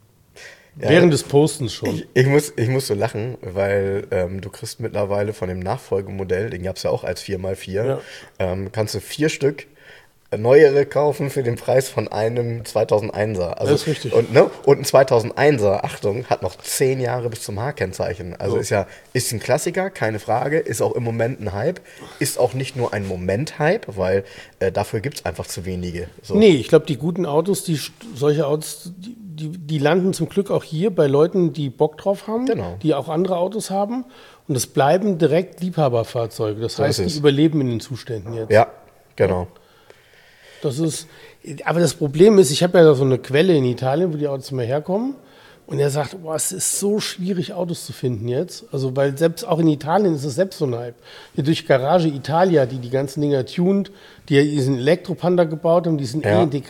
Ja, während des Postens schon. Ich muss so lachen, weil du kriegst mittlerweile von dem Nachfolgemodell, den gab es ja auch als 4x4, kannst du 4 Stück neuere kaufen für den Preis von einem 2001er. Also, das ist richtig. Und ein 2001er, Achtung, hat noch 10 Jahre bis zum H-Kennzeichen. Also ist ein Klassiker, keine Frage, ist auch im Moment ein Hype, ist auch nicht nur ein Moment-Hype, weil dafür gibt es einfach zu wenige. So. Nee, ich glaube, die guten Autos, solche Autos, die landen zum Glück auch hier bei Leuten, die Bock drauf haben, die auch andere Autos haben. Und es bleiben direkt Liebhaberfahrzeuge. Das heißt, die überleben in den Zuständen jetzt. Ja, genau. Aber das Problem ist, ich habe ja so eine Quelle in Italien, wo die Autos immer herkommen. Und er sagt, es ist so schwierig, Autos zu finden jetzt. Also, weil selbst auch in Italien ist es selbst so ein Hype. Hier durch Garage Italia, die ganzen Dinger tuned, die diesen Elektropanda gebaut haben, diesen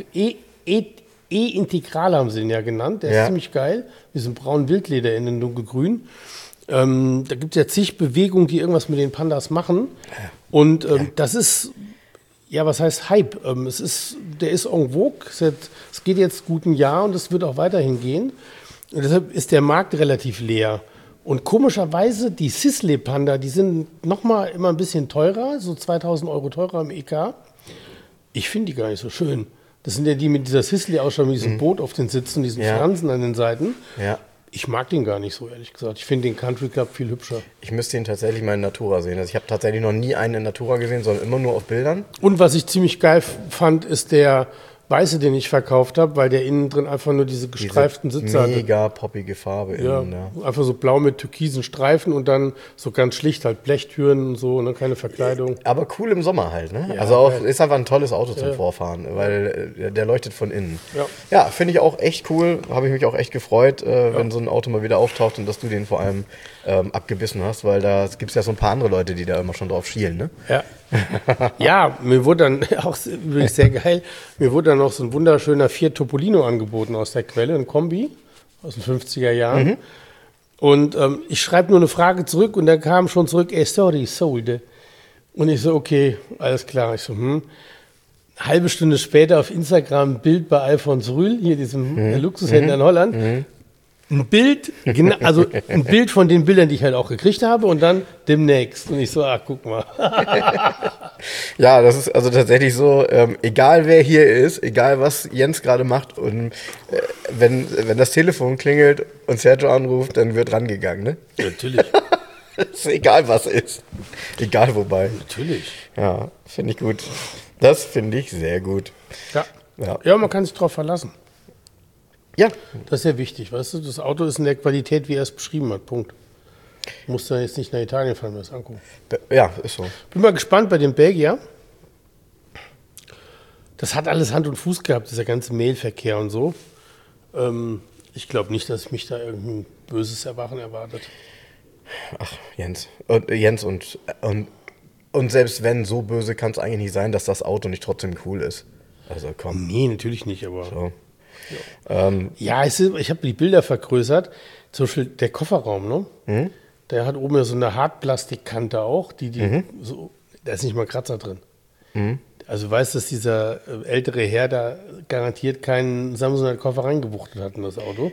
E-Integral haben sie den ja genannt. Der ist ziemlich geil. Mit diesem braunen Wildleder in den dunkelgrün. Da gibt es ja zig Bewegungen, die irgendwas mit den Pandas machen. Und das ist... Ja, was heißt Hype? Der ist en vogue. Es geht jetzt gut ein Jahr und es wird auch weiterhin gehen. Und deshalb ist der Markt relativ leer. Und komischerweise, die Sisley Panda, die sind nochmal immer ein bisschen teurer, so 2.000 Euro teurer im EK. Ich finde die gar nicht so schön. Das sind ja die mit dieser Sisley-Ausstattung, mit diesem Boot auf den Sitzen, diesen Fransen an den Seiten. Ja. Ich mag den gar nicht so, ehrlich gesagt. Ich finde den Country Club viel hübscher. Ich müsste ihn tatsächlich mal in Natura sehen. Also ich habe tatsächlich noch nie einen in Natura gesehen, sondern immer nur auf Bildern. Und was ich ziemlich geil fand, ist der weiße, den ich verkauft habe, weil der innen drin einfach nur diese gestreiften Sitze hatte. Mega poppige Farbe innen, einfach so blau mit türkisen Streifen und dann so ganz schlicht halt Blechtüren und so, ne, keine Verkleidung. Aber cool im Sommer halt, ne? Ja, also auch ist einfach ein tolles Auto zum Vorfahren, weil der leuchtet von innen. Ja, finde ich auch echt cool, habe ich mich auch echt gefreut, wenn so ein Auto mal wieder auftaucht und dass du den vor allem abgebissen hast, weil da gibt es ja so ein paar andere Leute, die da immer schon drauf schielen, ne? Ja. Ja, mir wurde dann auch übrigens sehr geil, mir wurde dann noch so ein wunderschöner Fiat Topolino angeboten aus der Quelle, ein Kombi aus den 50er Jahren. Und ich schreibe nur eine Frage zurück und da kam schon zurück, sorry, sold. Und ich so, okay, alles klar. Ich so, halbe Stunde später auf Instagram ein Bild bei Alfons Rühl, hier diesem Luxushändler in Holland. Ein Bild, also ein Bild von den Bildern, die ich halt auch gekriegt habe und dann demnächst. Und ich so, guck mal. Ja, das ist also tatsächlich so, egal wer hier ist, egal was Jens gerade macht und wenn das Telefon klingelt und Sergio anruft, dann wird rangegangen, ne? Ja, natürlich. Ist egal, was ist. Egal, wobei. Natürlich. Ja, finde ich gut. Das finde ich sehr gut. Ja, man kann sich drauf verlassen. Ja. Das ist ja wichtig, weißt du? Das Auto ist in der Qualität, wie er es beschrieben hat. Punkt. Du musst dann jetzt nicht nach Italien fahren, mir das angucken. Ja, ist so. Bin mal gespannt bei dem Belgier. Das hat alles Hand und Fuß gehabt, dieser ganze Mailverkehr und so. Ich glaube nicht, dass mich da irgendein böses Erwachen erwartet. Ach, Jens. Und selbst wenn, so böse kann es eigentlich nicht sein, dass das Auto nicht trotzdem cool ist. Also komm. Nee, natürlich nicht, aber. So. Ja, ich habe die Bilder vergrößert. Zum Beispiel der Kofferraum, ne? Der hat oben ja so eine Hartplastikkante auch, so, da ist nicht mal Kratzer drin. Also du weißt, dass dieser ältere Herr da garantiert keinen Samsoner Koffer reingewuchtet hat in das Auto.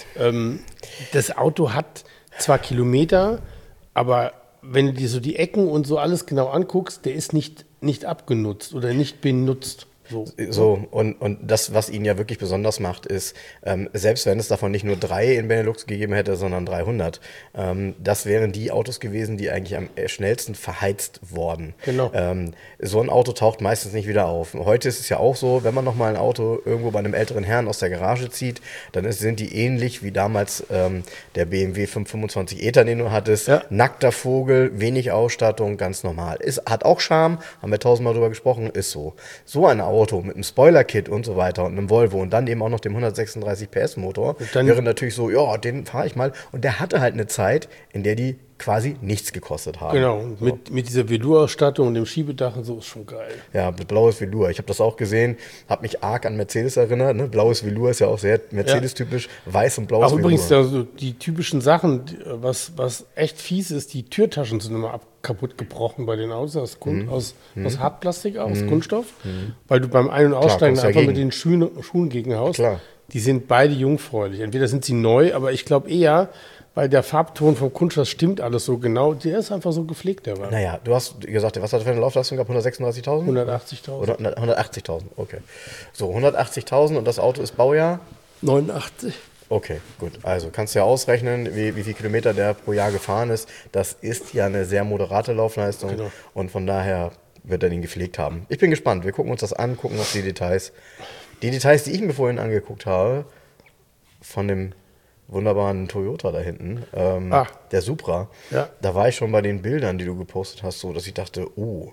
Das Auto hat zwar Kilometer, aber wenn du dir so die Ecken und so alles genau anguckst, der ist nicht abgenutzt oder nicht benutzt. So, und das, was ihn ja wirklich besonders macht, ist, selbst wenn es davon nicht nur 3 in Benelux gegeben hätte, sondern 300, das wären die Autos gewesen, die eigentlich am schnellsten verheizt wurden. Genau. So ein Auto taucht meistens nicht wieder auf. Heute ist es ja auch so, wenn man nochmal ein Auto irgendwo bei einem älteren Herrn aus der Garage zieht, dann sind die ähnlich wie damals der BMW 525 e, den du hattest. Ja. Nackter Vogel, wenig Ausstattung, ganz normal. Hat auch Charme, haben wir 1000-mal drüber gesprochen, ist so. So ein Auto mit einem Spoiler-Kit und so weiter und einem Volvo und dann eben auch noch dem 136 PS Motor wäre natürlich so, ja, den fahre ich mal. Und der hatte halt eine Zeit, in der die quasi nichts gekostet haben. Genau, mit dieser Velour-Ausstattung und dem Schiebedach und so ist schon geil. Ja, blaues Velour. Ich habe das auch gesehen, habe mich arg an Mercedes erinnert. Ne? Blaues Velour ist ja auch sehr Mercedes-typisch, weiß und blaues Auch Velour. übrigens also die typischen Sachen, was echt fies ist, die Türtaschen sind immer kaputt gebrochen bei den Autos aus Hartplastik, aus Kunststoff, weil du beim Ein- und Aussteigen einfach mit den Schuhen gegenhaust. Klar. Die sind beide jungfräulich. Entweder sind sie neu, aber ich glaube eher, weil der Farbton vom Kunststoff stimmt alles so genau. Der ist einfach so gepflegt, der war. Naja, du hast gesagt, was hat er für eine Laufleistung gehabt? 136.000? 180.000. 180.000, okay. So, 180.000 und das Auto ist Baujahr? 89. Okay, gut. Also kannst du ja ausrechnen, wie viel Kilometer der pro Jahr gefahren ist. Das ist ja eine sehr moderate Laufleistung. Genau. Und von daher wird er den gepflegt haben. Ich bin gespannt. Wir gucken uns das an, gucken auf die Details. Die Details, die ich mir vorhin angeguckt habe, von dem wunderbaren Toyota da hinten, der Supra, Ja. da war ich schon bei den Bildern, die du gepostet hast, so, dass ich dachte,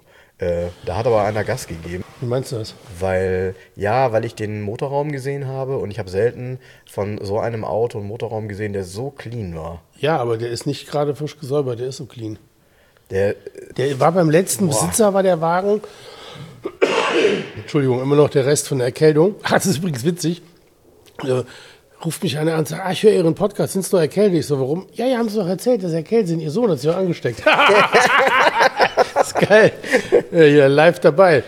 da hat aber einer Gas gegeben. Wie meinst du das? Weil ich den Motorraum gesehen habe und ich habe selten von so einem Auto einen Motorraum gesehen, der so clean war. Ja, aber der ist nicht gerade frisch gesäubert, der ist so clean. Der war beim letzten Besitzer, war der Wagen, Entschuldigung, immer noch der Rest von der Erkältung. Das ist übrigens witzig. Ruft mich einer an und sagt, ich höre Ihren Podcast, sind Sie noch erkältet? Ich so, warum? Ja, haben Sie doch erzählt, dass Sie erkältet sind. Ihr Sohn hat sich auch angesteckt. Das ist geil. Ja, live dabei.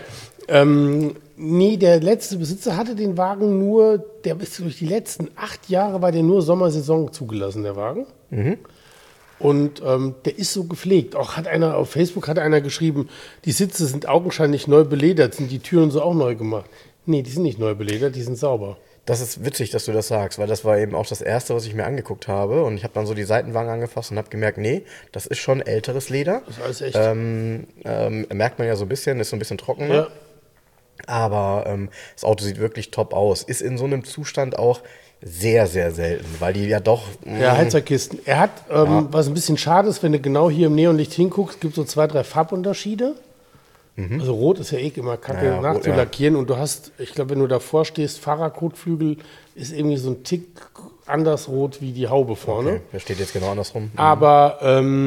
Nee, der letzte Besitzer hatte den Wagen nur, der ist durch die letzten 8 Jahre war der nur Sommersaison zugelassen, der Wagen. Und der ist so gepflegt. Auch auf Facebook hat einer geschrieben, die Sitze sind augenscheinlich neu beledert, sind die Türen so auch neu gemacht. Nee, die sind nicht neu beledert, die sind sauber. Das ist witzig, dass du das sagst, weil das war eben auch das Erste, was ich mir angeguckt habe. Und ich habe dann so die Seitenwangen angefasst und habe gemerkt, nee, das ist schon älteres Leder. Das ist alles echt. Merkt man ja so ein bisschen, ist so ein bisschen trockener. Ja. Aber das Auto sieht wirklich top aus. Ist in so einem Zustand auch sehr, sehr selten, weil die ja doch... Ja, Heizerkisten. Er hat, was ein bisschen schade ist, wenn du genau hier im Neonlicht hinguckst, gibt es so 2, 3 Farbunterschiede. Also rot ist ja immer kacke nachzulackieren. Und du hast, ich glaube, wenn du davor stehst, Fahrerkotflügel ist irgendwie so ein Tick anders rot wie die Haube vorne. Okay, der steht jetzt genau andersrum. Aber,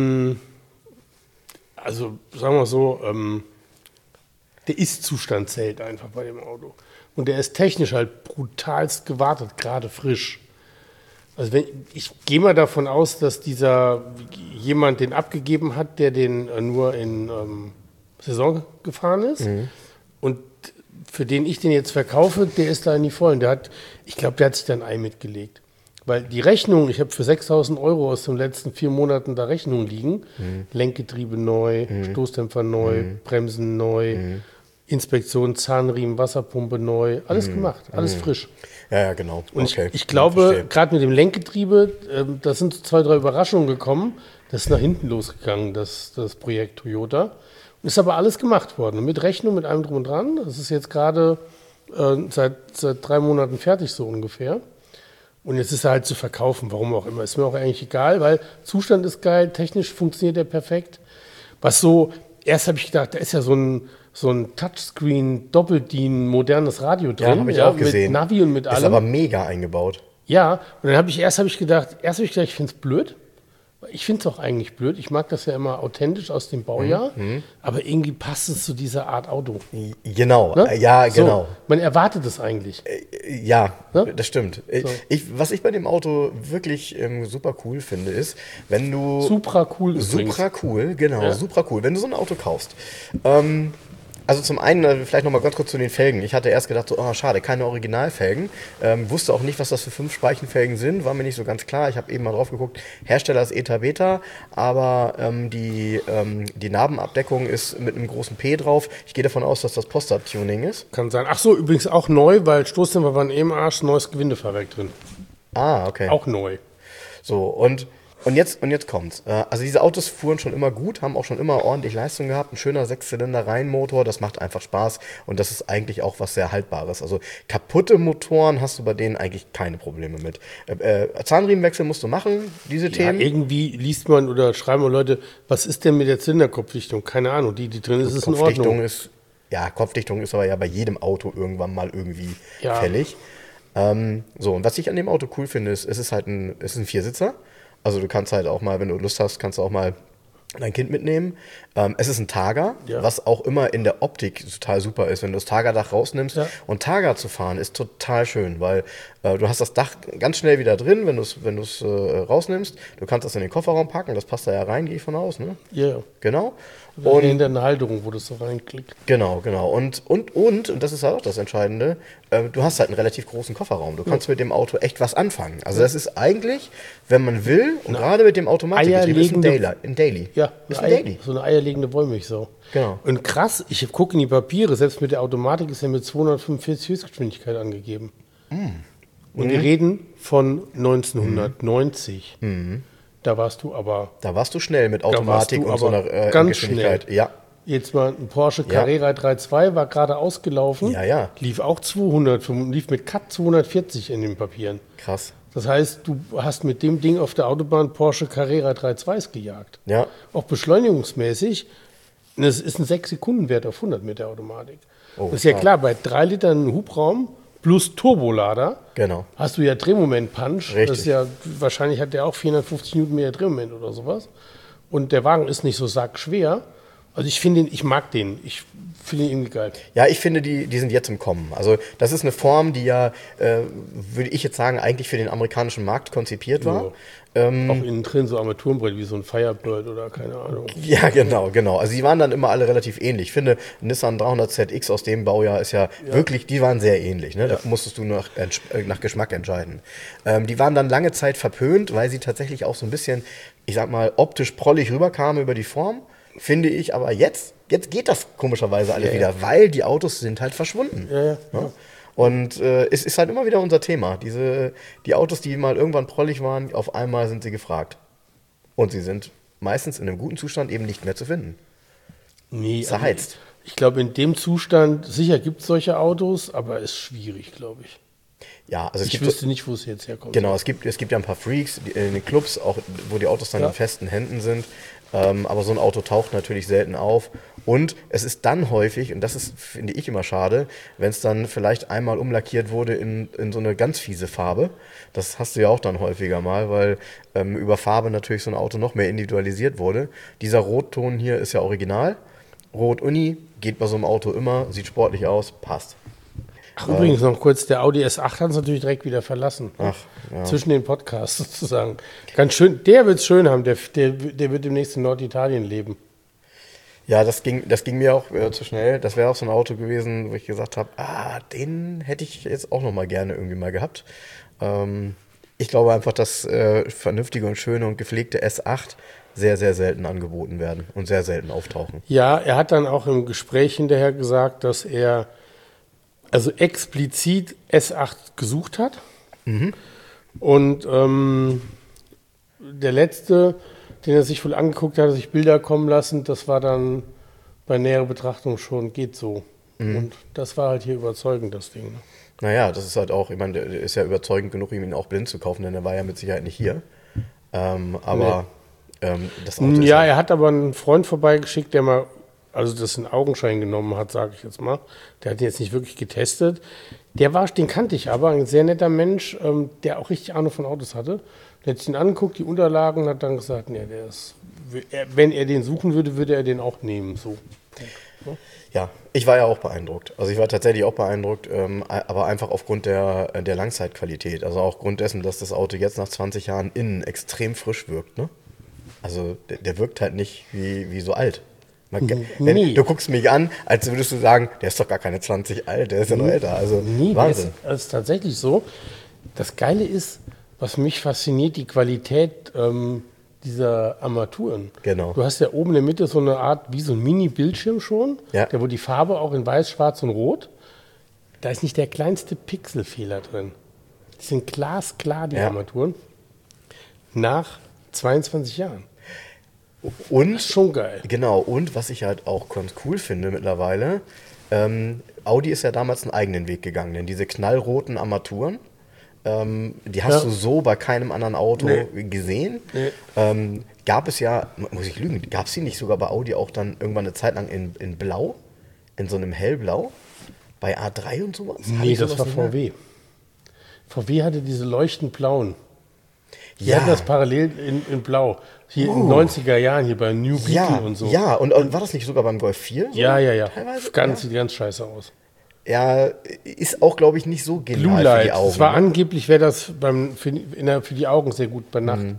also sagen wir so, der Ist-Zustand zählt einfach bei dem Auto. Und der ist technisch halt brutalst gewartet, gerade frisch. Also ich gehe mal davon aus, dass jemand den abgegeben hat, der den nur in Saison gefahren ist. Und für den ich den jetzt verkaufe, der ist da in die Vollen. Ich glaube, der hat sich da ein Ei mitgelegt. Weil die Rechnung, ich habe für 6.000 € aus den letzten 4 Monaten da Rechnungen liegen. Lenkgetriebe neu, Stoßdämpfer neu, Bremsen neu, Inspektion, Zahnriemen, Wasserpumpe neu. Alles gemacht, alles frisch. Ja, genau. Und ich glaube, gerade mit dem Lenkgetriebe, da sind 2, 3 Überraschungen gekommen. Das ist nach hinten losgegangen, das Projekt Toyota. Ist aber alles gemacht worden. Mit Rechnung, mit allem drum und dran. Das ist jetzt gerade seit 3 Monaten fertig, so ungefähr. Und jetzt ist er halt zu verkaufen, warum auch immer. Ist mir auch eigentlich egal, weil Zustand ist geil, technisch funktioniert er perfekt. Was so, erst habe ich gedacht, da ist ja so ein Touchscreen, Doppeldien, modernes Radio drin. Ja, habe ich auch gesehen. Mit Navi und mit allem. Ist aber mega eingebaut. Ja, und dann habe ich gedacht, ich finde es blöd. Ich finde es auch eigentlich blöd. Ich mag das ja immer authentisch aus dem Baujahr, aber irgendwie passt es zu dieser Art Auto. Genau, Ne? ja, genau. So, man erwartet es eigentlich. Ja, Ne? das stimmt. So. Was ich bei dem Auto wirklich super cool finde, ist, wenn du... Supra cool übrigens. Supra cool, genau, Ja. supra cool. Wenn du so ein Auto kaufst, also zum einen, vielleicht nochmal ganz kurz zu den Felgen. Ich hatte erst gedacht, so, oh, schade, keine Originalfelgen. Wusste auch nicht, was das für 5-Speichenfelgen sind, war mir nicht so ganz klar. Ich habe eben mal drauf geguckt, Hersteller ist ETA Beta, aber die Narbenabdeckung ist mit einem großen P drauf. Ich gehe davon aus, dass das Postart-Tuning ist. Kann sein. Ach so, übrigens auch neu, weil Stoßdämpfer waren im Arsch, neues Gewindefahrwerk drin. Ah, okay. Auch neu. So, und jetzt kommt's. Also diese Autos fuhren schon immer gut, haben auch schon immer ordentlich Leistung gehabt. Ein schöner 6-Zylinder-Reihenmotor, das macht einfach Spaß. Und das ist eigentlich auch was sehr Haltbares. Also kaputte Motoren hast du bei denen eigentlich keine Probleme mit. Zahnriemenwechsel musst du machen, diese Ja, Themen. irgendwie liest man oder schreiben Leute, was ist denn mit der Zylinderkopfdichtung? Keine Ahnung, die drin ist, ist in Ordnung. Kopfdichtung ist aber ja bei jedem Auto irgendwann mal irgendwie Ja. fällig. So, und was ich an dem Auto cool finde, ist, es ist ein Viersitzer. Also du kannst halt auch mal, wenn du Lust hast, kannst du auch mal dein Kind mitnehmen. Es ist ein Targa, Ja. was auch immer in der Optik total super ist. Wenn du das Targa-Dach rausnimmst und Targa zu fahren, ist total schön, weil du hast das Dach ganz schnell wieder drin, wenn du es rausnimmst. Du kannst das in den Kofferraum packen, das passt da ja rein, gehe ich von aus, ne? Ja. Genau. Und hinter eine Halterung, wo das so reinklickt. Genau. Und das ist halt auch das Entscheidende, du hast halt einen relativ großen Kofferraum. Du kannst mit dem Auto echt was anfangen. Also das ist eigentlich, wenn man will, und gerade mit dem Automatikgetriebe, ist ein Daily. Ja, ist ein Daily. so eine eierlegende Wollmilchsau. Genau. Und krass, ich gucke in die Papiere, selbst mit der Automatik ist ja mit 245 Höchstgeschwindigkeit angegeben. Und wir reden von 1990. Da warst du aber Da warst du schnell mit Automatik und so einer ganz Geschwindigkeit. schnell. Ja. Jetzt mal ein Porsche Carrera 3.2 war gerade ausgelaufen. Ja. Lief auch 200, lief mit Cut 240 in den Papieren. Krass. Das heißt, du hast mit dem Ding auf der Autobahn Porsche Carrera 3.2s gejagt. Ja. Auch beschleunigungsmäßig. Das ist ein 6-Sekunden-Wert auf 100 mit der Automatik. Oh, das ist ja stark. klar, bei 3 Litern Hubraum plus Turbolader Genau. hast du ja Drehmoment-Punch. Richtig. Das ist ja, wahrscheinlich hat der auch 450 Newtonmeter Drehmoment oder sowas. Und der Wagen ist nicht so sackschwer. Also ich mag den. Ich finde ihn irgendwie geil. Ja, ich finde, die sind jetzt im Kommen. Also das ist eine Form, die ja, würde ich jetzt sagen, eigentlich für den amerikanischen Markt konzipiert war. Auch innen drin so Armaturenbrett wie so ein Firebird oder keine Ahnung. Ja, genau. Also die waren dann immer alle relativ ähnlich. Ich finde, Nissan 300ZX aus dem Baujahr ist ja wirklich, die waren sehr ähnlich. Ne? Da musstest du nach Geschmack entscheiden. Die waren dann lange Zeit verpönt, weil sie tatsächlich auch so ein bisschen, ich sag mal, optisch prollig rüberkamen über die Form. Finde ich, aber jetzt geht das komischerweise alles wieder, weil die Autos sind halt verschwunden. Ja. Und es ist halt immer wieder unser Thema. Die Autos, die mal irgendwann prollig waren, auf einmal sind sie gefragt. Und sie sind meistens in einem guten Zustand eben nicht mehr zu finden. Nee, Zerheizt. Ich glaube, in dem Zustand, sicher gibt es solche Autos, aber ist schwierig, glaube ich. Ja, also Ich wüsste nicht, wo es jetzt herkommt. Genau, es gibt ja ein paar Freaks in den Clubs, auch wo die Autos dann in festen Händen sind. Aber so ein Auto taucht natürlich selten auf. Und es ist dann häufig, und das ist, finde ich, immer schade, wenn es dann vielleicht einmal umlackiert wurde in so eine ganz fiese Farbe. Das hast du ja auch dann häufiger mal, weil über Farbe natürlich so ein Auto noch mehr individualisiert wurde. Dieser Rotton hier ist ja original. Rot-Uni, geht bei so einem Auto immer, sieht sportlich aus, passt. Ach, übrigens noch kurz, der Audi S8 hat uns natürlich direkt wieder verlassen. Ach, ja. Zwischen den Podcasts sozusagen. Ganz schön, der wird es schön haben, der wird demnächst in Norditalien leben. Ja, das ging mir auch zu schnell. Das wäre auch so ein Auto gewesen, wo ich gesagt habe, den hätte ich jetzt auch noch mal gerne irgendwie mal gehabt. Ich glaube einfach, dass vernünftige und schöne und gepflegte S8 sehr, sehr selten angeboten werden und sehr selten auftauchen. Ja, er hat dann auch im Gespräch hinterher gesagt, dass er also explizit S8 gesucht hat. Und der letzte den er sich wohl angeguckt hat, sich Bilder kommen lassen. Das war dann bei näherer Betrachtung schon, geht so. Und das war halt hier überzeugend, das Ding. Ne? Naja, das ist halt auch, ich meine, der ist ja überzeugend genug, ihn auch blind zu kaufen, denn er war ja mit Sicherheit nicht hier. Aber das Auto ist Ja, er hat aber einen Freund vorbeigeschickt, der mal, also das in Augenschein genommen hat, sage ich jetzt mal. Der hat ihn jetzt nicht wirklich getestet. Den kannte ich aber, ein sehr netter Mensch, der auch richtig Ahnung von Autos hatte. Der hat sich den angeguckt, die Unterlagen, hat dann gesagt, nee, wenn er den suchen würde, würde er den auch nehmen. So. Ja, ich war ja auch beeindruckt. Also ich war tatsächlich auch beeindruckt, aber einfach aufgrund der Langzeitqualität. Also auch aufgrund dessen, dass das Auto jetzt nach 20 Jahren innen extrem frisch wirkt. Ne? Also der wirkt halt nicht wie so alt. Du guckst mich an, als würdest du sagen, der ist doch gar keine 20 alt, der ist ja noch älter. Also Wahnsinn. Das ist tatsächlich so. Das Geile ist, was mich fasziniert, die Qualität dieser Armaturen. Genau. Du hast ja oben in der Mitte so eine Art, wie so ein Mini-Bildschirm schon, wo die Farbe auch in weiß, schwarz und rot. Da ist nicht der kleinste Pixelfehler drin. Die sind glasklar, die Armaturen. Nach 22 Jahren. Und, das ist schon geil. Genau, und was ich halt auch ganz cool finde mittlerweile, Audi ist ja damals einen eigenen Weg gegangen, denn diese knallroten Armaturen, die hast du so bei keinem anderen Auto gesehen. Nee. Gab es ja, muss ich lügen, gab es die nicht sogar bei Audi auch dann irgendwann eine Zeit lang in Blau? In so einem Hellblau? Bei A3 und sowas? Nee, das war VW. VW hatte diese leuchtend blauen. Die hatten das parallel in Blau. Hier in den 90er Jahren, hier bei New Beetle und so. Ja, und war das nicht sogar beim Golf 4? So ja. Teilweise? Sieht ganz scheiße aus. Ja, ist auch, glaube ich, nicht so genial Blue Light. für die Augen. Das war angeblich, wäre das für die Augen sehr gut bei Nacht.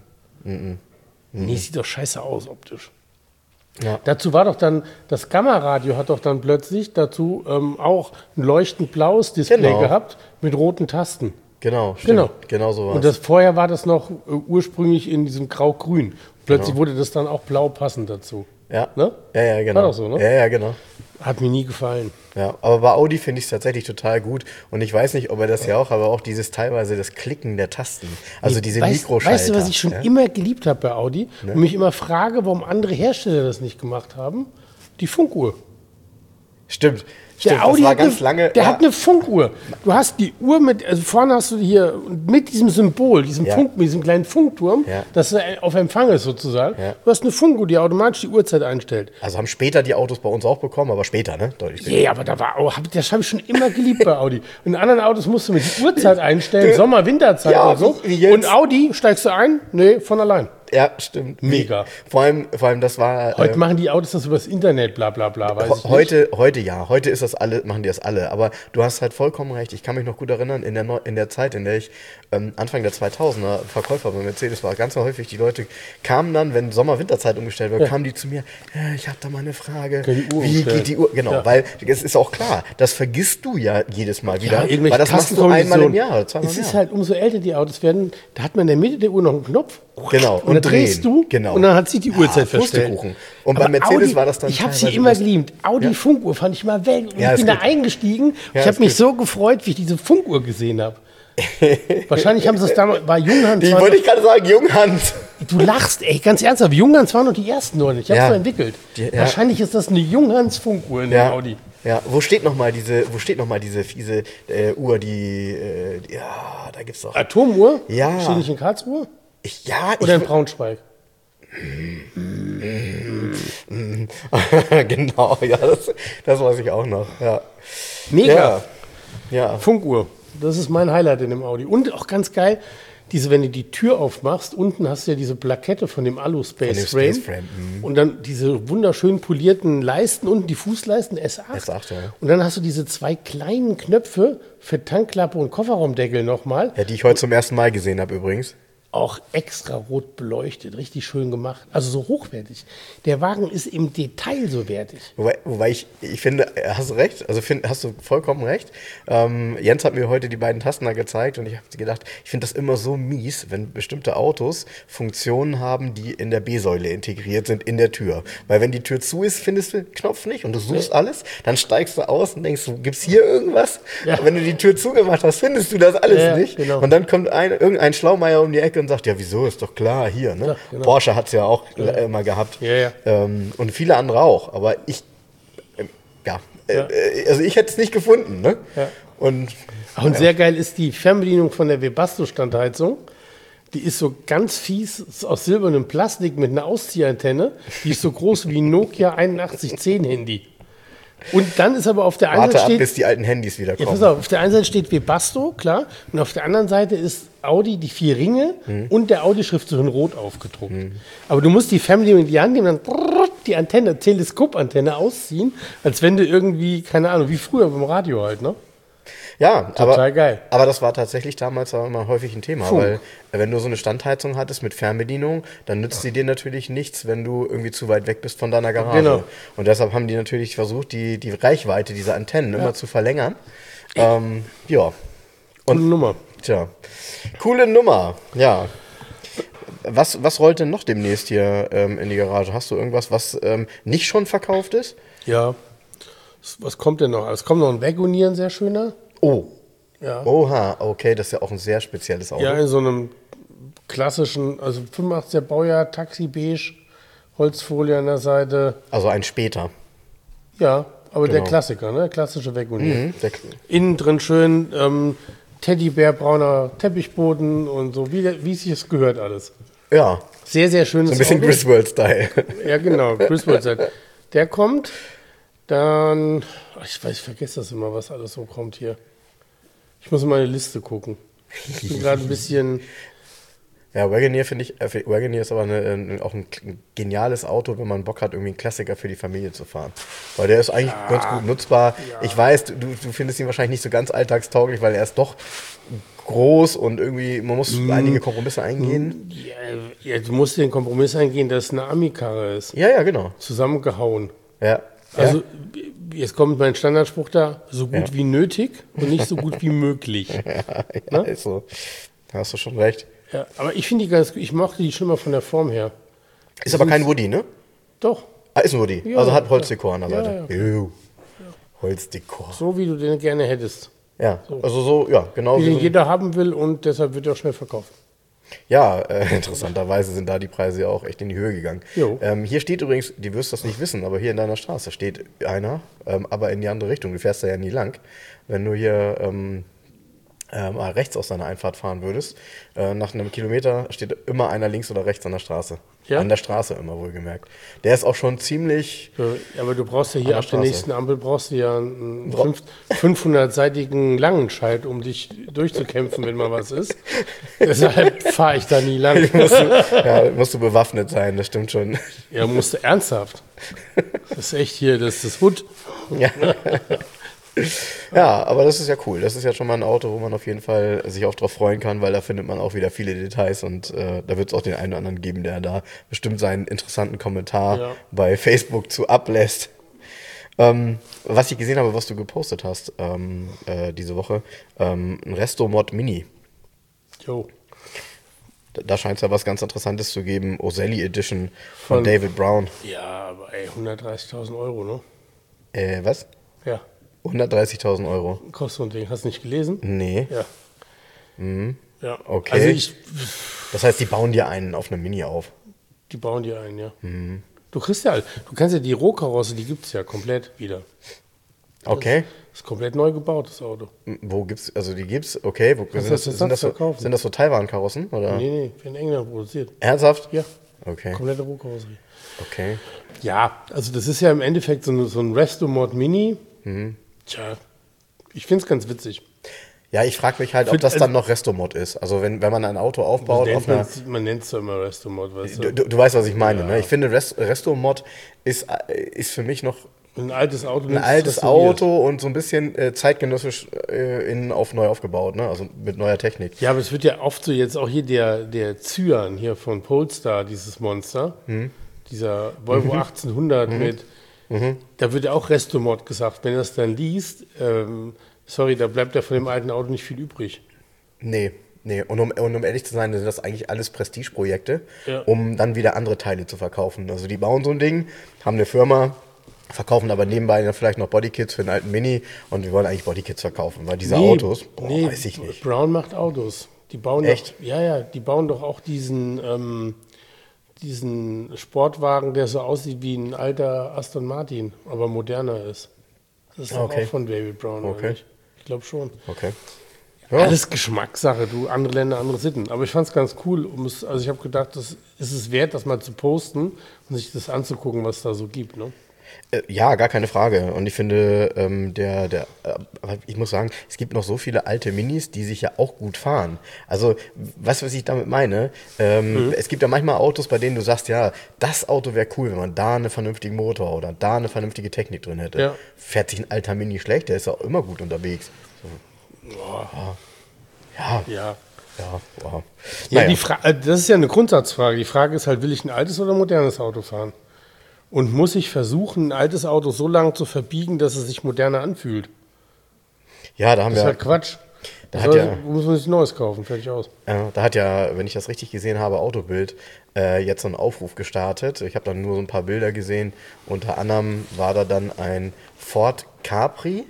Nee, sieht doch scheiße aus optisch. Ja. Dazu war doch dann, das Gamma-Radio hat doch dann plötzlich dazu auch ein leuchtend blaues Display gehabt mit roten Tasten. Genau so war es. Und vorher war das noch ursprünglich in diesem Grau-Grün. Plötzlich wurde das dann auch blau passend dazu. Ja. Ne? Ja, genau. War doch so, ne? Ja, genau. Hat mir nie gefallen. Ja, aber bei Audi finde ich es tatsächlich total gut. Und ich weiß nicht, ob er das ja auch, aber auch dieses teilweise das Klicken der Tasten. Also diese Mikroschalter. Weißt du, was ich schon immer geliebt habe bei Audi? Ne? Und mich immer frage, warum andere Hersteller das nicht gemacht haben? Die Funkuhr. Stimmt. Der Audi hat eine Funkuhr. Du hast die Uhr also vorne hast du hier mit diesem Symbol, diesem mit diesem kleinen Funkturm, das auf Empfang ist sozusagen. Ja. Du hast eine Funkuhr, die automatisch die Uhrzeit einstellt. Also haben später die Autos bei uns auch bekommen, aber später, ne? Deutlich später. Ja, aber das habe ich schon immer geliebt bei Audi. In anderen Autos musst du mit die Uhrzeit einstellen, Sommer, Winterzeit oder so. Und Audi steigst du ein? Nee, von allein. Ja, stimmt. Mega. Vor allem, das war... Heute machen die Autos das übers Internet, bla bla bla. Heute ist das alle, machen die das alle. Aber du hast halt vollkommen recht. Ich kann mich noch gut erinnern, in der Zeit, in der ich Anfang der 2000er Verkäufer bei Mercedes war, ganz häufig, die Leute kamen dann, wenn Sommer-Winterzeit umgestellt wurde, kamen die zu mir, ich habe da mal eine Frage. Wie geht die Uhr? Genau, weil es ist auch klar, das vergisst du ja jedes Mal wieder, weil das machst du einmal im Jahr oder zweimal im Jahr. Es ist halt, umso älter die Autos werden, da hat man in der Mitte der Uhr noch einen Knopf. Genau. Und dann drehst du und dann hat sich die Uhrzeit verstellt. Und bei Mercedes Audi, war das dann ich habe sie immer geliebt. Audi Funkuhr fand ich mal Welt. Und ich bin da eingestiegen. Ich habe mich so gefreut, wie ich diese Funkuhr gesehen habe. Wahrscheinlich haben sie es damals, war Junghans. Die wollte ich gerade sagen, Junghans. Du lachst, ey, ganz ernsthaft. Junghans waren noch die ersten Leute. Ich habe es so entwickelt. Wahrscheinlich ist das eine Junghans Funkuhr in der Audi. Ja, wo steht noch mal diese fiese Uhr, da gibt's doch. Atomuhr? Ja. Steht nicht in Karlsruhe? Oder in Braunschweig? Genau, ja, das weiß ich auch noch. Ja. Mega. Ja. Funkuhr. Das ist mein Highlight in dem Audi. Und auch ganz geil, wenn du die Tür aufmachst, unten hast du ja diese Plakette von dem Alu-Space-Frame. Und dann diese wunderschön polierten Leisten, unten die Fußleisten, S8. S8, ja. Und dann hast du diese zwei kleinen Knöpfe für Tankklappe und Kofferraumdeckel nochmal. Ja, die ich heute zum ersten Mal gesehen habe übrigens. Auch extra rot beleuchtet, richtig schön gemacht. Also so hochwertig. Der Wagen ist im Detail so wertig. Wobei ich finde, hast du recht, hast du vollkommen recht. Jens hat mir heute die beiden Tasten da gezeigt und ich habe gedacht, ich finde das immer so mies, wenn bestimmte Autos Funktionen haben, die in der B-Säule integriert sind, in der Tür. Weil wenn die Tür zu ist, findest du den Knopf nicht und du suchst alles, dann steigst du aus und denkst, gibt's hier irgendwas? Ja. Wenn du die Tür zugemacht hast, findest du das alles nicht. Genau. Und dann kommt irgendein Schlaumeier um die Ecke dann sagt, ja, wieso, ist doch klar, hier, ne? Ja, genau. Porsche hat es ja auch immer gehabt. Ja. Und viele andere auch. Aber ich, also ich hätte es nicht gefunden, ne? Ja. Und Sehr geil ist die Fernbedienung von der Webasto-Standheizung. Die ist so ganz fies, ist aus silbernem Plastik mit einer Ausziehantenne. Die ist so groß wie ein Nokia 8110 Handy. Und dann ist aber auf der einen warte Seite ab, steht, bis die alten Handys wieder ja, kommen. pass auf, auf der einen Seite steht Webasto, klar, und auf der anderen Seite ist Audi die 4 Ringe und der Audi-Schriftzug in Rot aufgedruckt. Aber du musst die Fernbedienung in die Hand nehmen, dann die Antenne, Teleskopantenne ausziehen, als wenn du irgendwie, keine Ahnung, wie früher beim Radio halt, ne? Ja, Total geil. Aber das war tatsächlich damals auch immer häufig ein Thema, Funk. weil wenn du so eine Standheizung hattest mit Fernbedienung, dann nützt sie dir natürlich nichts, wenn du irgendwie zu weit weg bist von deiner Garage. Genau. Und deshalb haben die natürlich versucht, die Reichweite dieser Antennen immer zu verlängern. Ja, Coole Nummer. tja. Coole Nummer, ja. Was rollt denn noch demnächst hier in die Garage? Hast du irgendwas, was nicht schon verkauft ist? Ja. Was kommt denn noch? Es kommt noch ein Wagonier, ein sehr schöner. Oh. Ja. Oha, okay, das ist ja auch ein sehr spezielles Auto. Ja, in so einem klassischen, also 85er Baujahr, Taxi beige, Holzfolie an der Seite. Also ein später. Ja, aber der Genau. Klassiker, ne? Klassische Wagonier. Der, Innen drin schön Teddybär-brauner Teppichboden und so, wie sich es gehört alles. ja, Sehr, sehr schönes ein bisschen Auto. Griswold-Style. Ja, genau, Griswold. Der kommt, dann, ich vergesse das immer, was alles so kommt hier. Ich muss in meine Liste gucken. Ich bin gerade ein bisschen, Ja, Wagoneer finde ich, Wagoneer ist aber auch ein geniales Auto, wenn man Bock hat, irgendwie einen Klassiker für die Familie zu fahren. Weil der ist eigentlich ganz gut nutzbar. Ich weiß, du findest ihn wahrscheinlich nicht so ganz alltagstauglich, weil er ist doch groß und irgendwie, man muss einige Kompromisse eingehen. ja, du musst den Kompromiss eingehen, dass es eine Ami-Karre ist. Ja, genau. Zusammengehauen. Ja. Also, jetzt kommt mein Standardspruch da, so gut wie nötig und nicht so gut wie möglich. ja, ist so. Da hast du schon recht. Ja, aber ich finde die ganz gut. Ich mochte die schon mal von der Form her. Ist aber kein Woody, ne? Doch, Ah, ist ein Woody. Ja, Also hat Holzdekor an der ja, Seite. Jo. Holzdekor. so wie du den gerne hättest. Ja, also so, ja, genau. Wie wie den so ein- jeder haben will und deshalb wird er auch schnell verkauft. Ja, interessanterweise sind da die Preise ja auch echt in die Höhe gegangen. Jo. Hier steht übrigens, du wirst das nicht wissen, aber hier in deiner Straße steht einer, aber in die andere Richtung. Du fährst da ja nie lang. Wenn du hier mal rechts aus deiner Einfahrt fahren würdest, nach einem Kilometer steht immer einer links oder rechts an der Straße. Ja? An der Straße immer wohlgemerkt. Der ist auch schon ziemlich... Aber du brauchst ja hier der ab der Straße. nächsten Ampel brauchst du ja einen 500-seitigen Langenscheid, um dich durchzukämpfen, wenn mal was ist. Deshalb fahre ich da nie lang. musst du bewaffnet sein, das stimmt schon. Ja, musst du ernsthaft. Das ist echt hier, das ist das Hood. Ja, aber das ist ja cool. Das ist ja schon mal ein Auto, wo man auf jeden Fall sich auch drauf freuen kann, weil da findet man auch wieder viele Details und da wird es auch den einen oder anderen geben, der da bestimmt seinen interessanten Kommentar bei Facebook zu ablässt. Was ich gesehen habe, was du gepostet hast diese Woche, ein Restomod Mini. Jo. Da scheint es ja was ganz Interessantes zu geben. Oselli Edition von David Brown. Ja, aber ey, 130.000 Euro, ne? Was? Ja, 130.000 Euro. kostet so ein Ding. Hast du nicht gelesen? Nee. Ja. Ja. Okay. Also Das heißt, die bauen dir einen auf einem Mini auf. die bauen dir ein, ja. Du kriegst ja, du kannst ja die Rohkarosse, die gibt es ja komplett wieder. Okay. Das ist komplett neu gebaut, das Auto. Wo gibt's, also die gibt's, okay, wo, Kannst das sind das so, verkaufen? sind das so Taiwan-Karossen, oder? Nee, für in England produziert. Ernsthaft? Ja, Okay, komplette Rohkarosserie. okay. Ja, also das ist ja im Endeffekt so ein Restomod Mini. Tja, ich finde es ganz witzig. Ja, ich frage mich halt, ob das dann noch Restomod ist. Also wenn man ein Auto aufbaut auf einer... Man nennt es ja immer Restomod, weißt du? Du weißt, was ich meine, ne? Ich finde, Restomod ist für mich noch Ein altes Auto. ein altes Auto und so ein bisschen zeitgenössisch innen auf neu aufgebaut, ne? Also mit neuer Technik. Ja, aber es wird ja oft so jetzt auch hier der Cyan hier von Polestar, dieses Monster, dieser Volvo 1800 mit, da wird ja auch Restomod gesagt. Wenn du das dann liest, sorry, da bleibt ja von dem alten Auto nicht viel übrig. Nee. Und um ehrlich zu sein, sind das eigentlich alles Prestigeprojekte, Ja. um dann wieder andere Teile zu verkaufen. Also die bauen so ein Ding, haben eine Firma, verkaufen aber nebenbei dann vielleicht noch Bodykits für den alten Mini und wir wollen eigentlich Bodykits verkaufen, weil diese Autos, weiß ich nicht. Brown macht Autos. Die bauen Echt? Doch, ja, die bauen doch auch diesen Sportwagen, der so aussieht wie ein alter Aston Martin, aber moderner ist. Das ist doch Okay. auch von David Brown, Okay. oder nicht? Ich glaube schon. Okay. Alles Geschmackssache, du, andere Länder, andere Sitten. Aber ich fand es ganz cool, also ich habe gedacht, das ist es wert, das mal zu posten und sich das anzugucken, was da so gibt, ne? Ja, gar keine Frage. Und ich finde, aber ich muss sagen, es gibt noch so viele alte Minis, die sich ja auch gut fahren. Also, weißt du, was ich damit meine? Es gibt ja manchmal Autos, bei denen du sagst, ja, das Auto wäre cool, wenn man da einen vernünftigen Motor oder da eine vernünftige Technik drin hätte. Ja. Fährt sich ein alter Mini schlecht, der ist auch immer gut unterwegs. So. Ja, Ja. wow. Ja, Naja. das ist ja eine Grundsatzfrage. Die Frage ist halt, will ich ein altes oder modernes Auto fahren? Und muss ich versuchen, ein altes Auto so lange zu verbiegen, dass es sich moderner anfühlt? Ja, da haben Das ist wir. halt Quatsch. Da hat ja- Muss man sich Neues kaufen, fertig aus. Da hat ja, wenn ich das richtig gesehen habe, Autobild jetzt so einen Aufruf gestartet. Ich habe dann nur so ein paar Bilder gesehen. Unter anderem war da dann ein Ford Capri,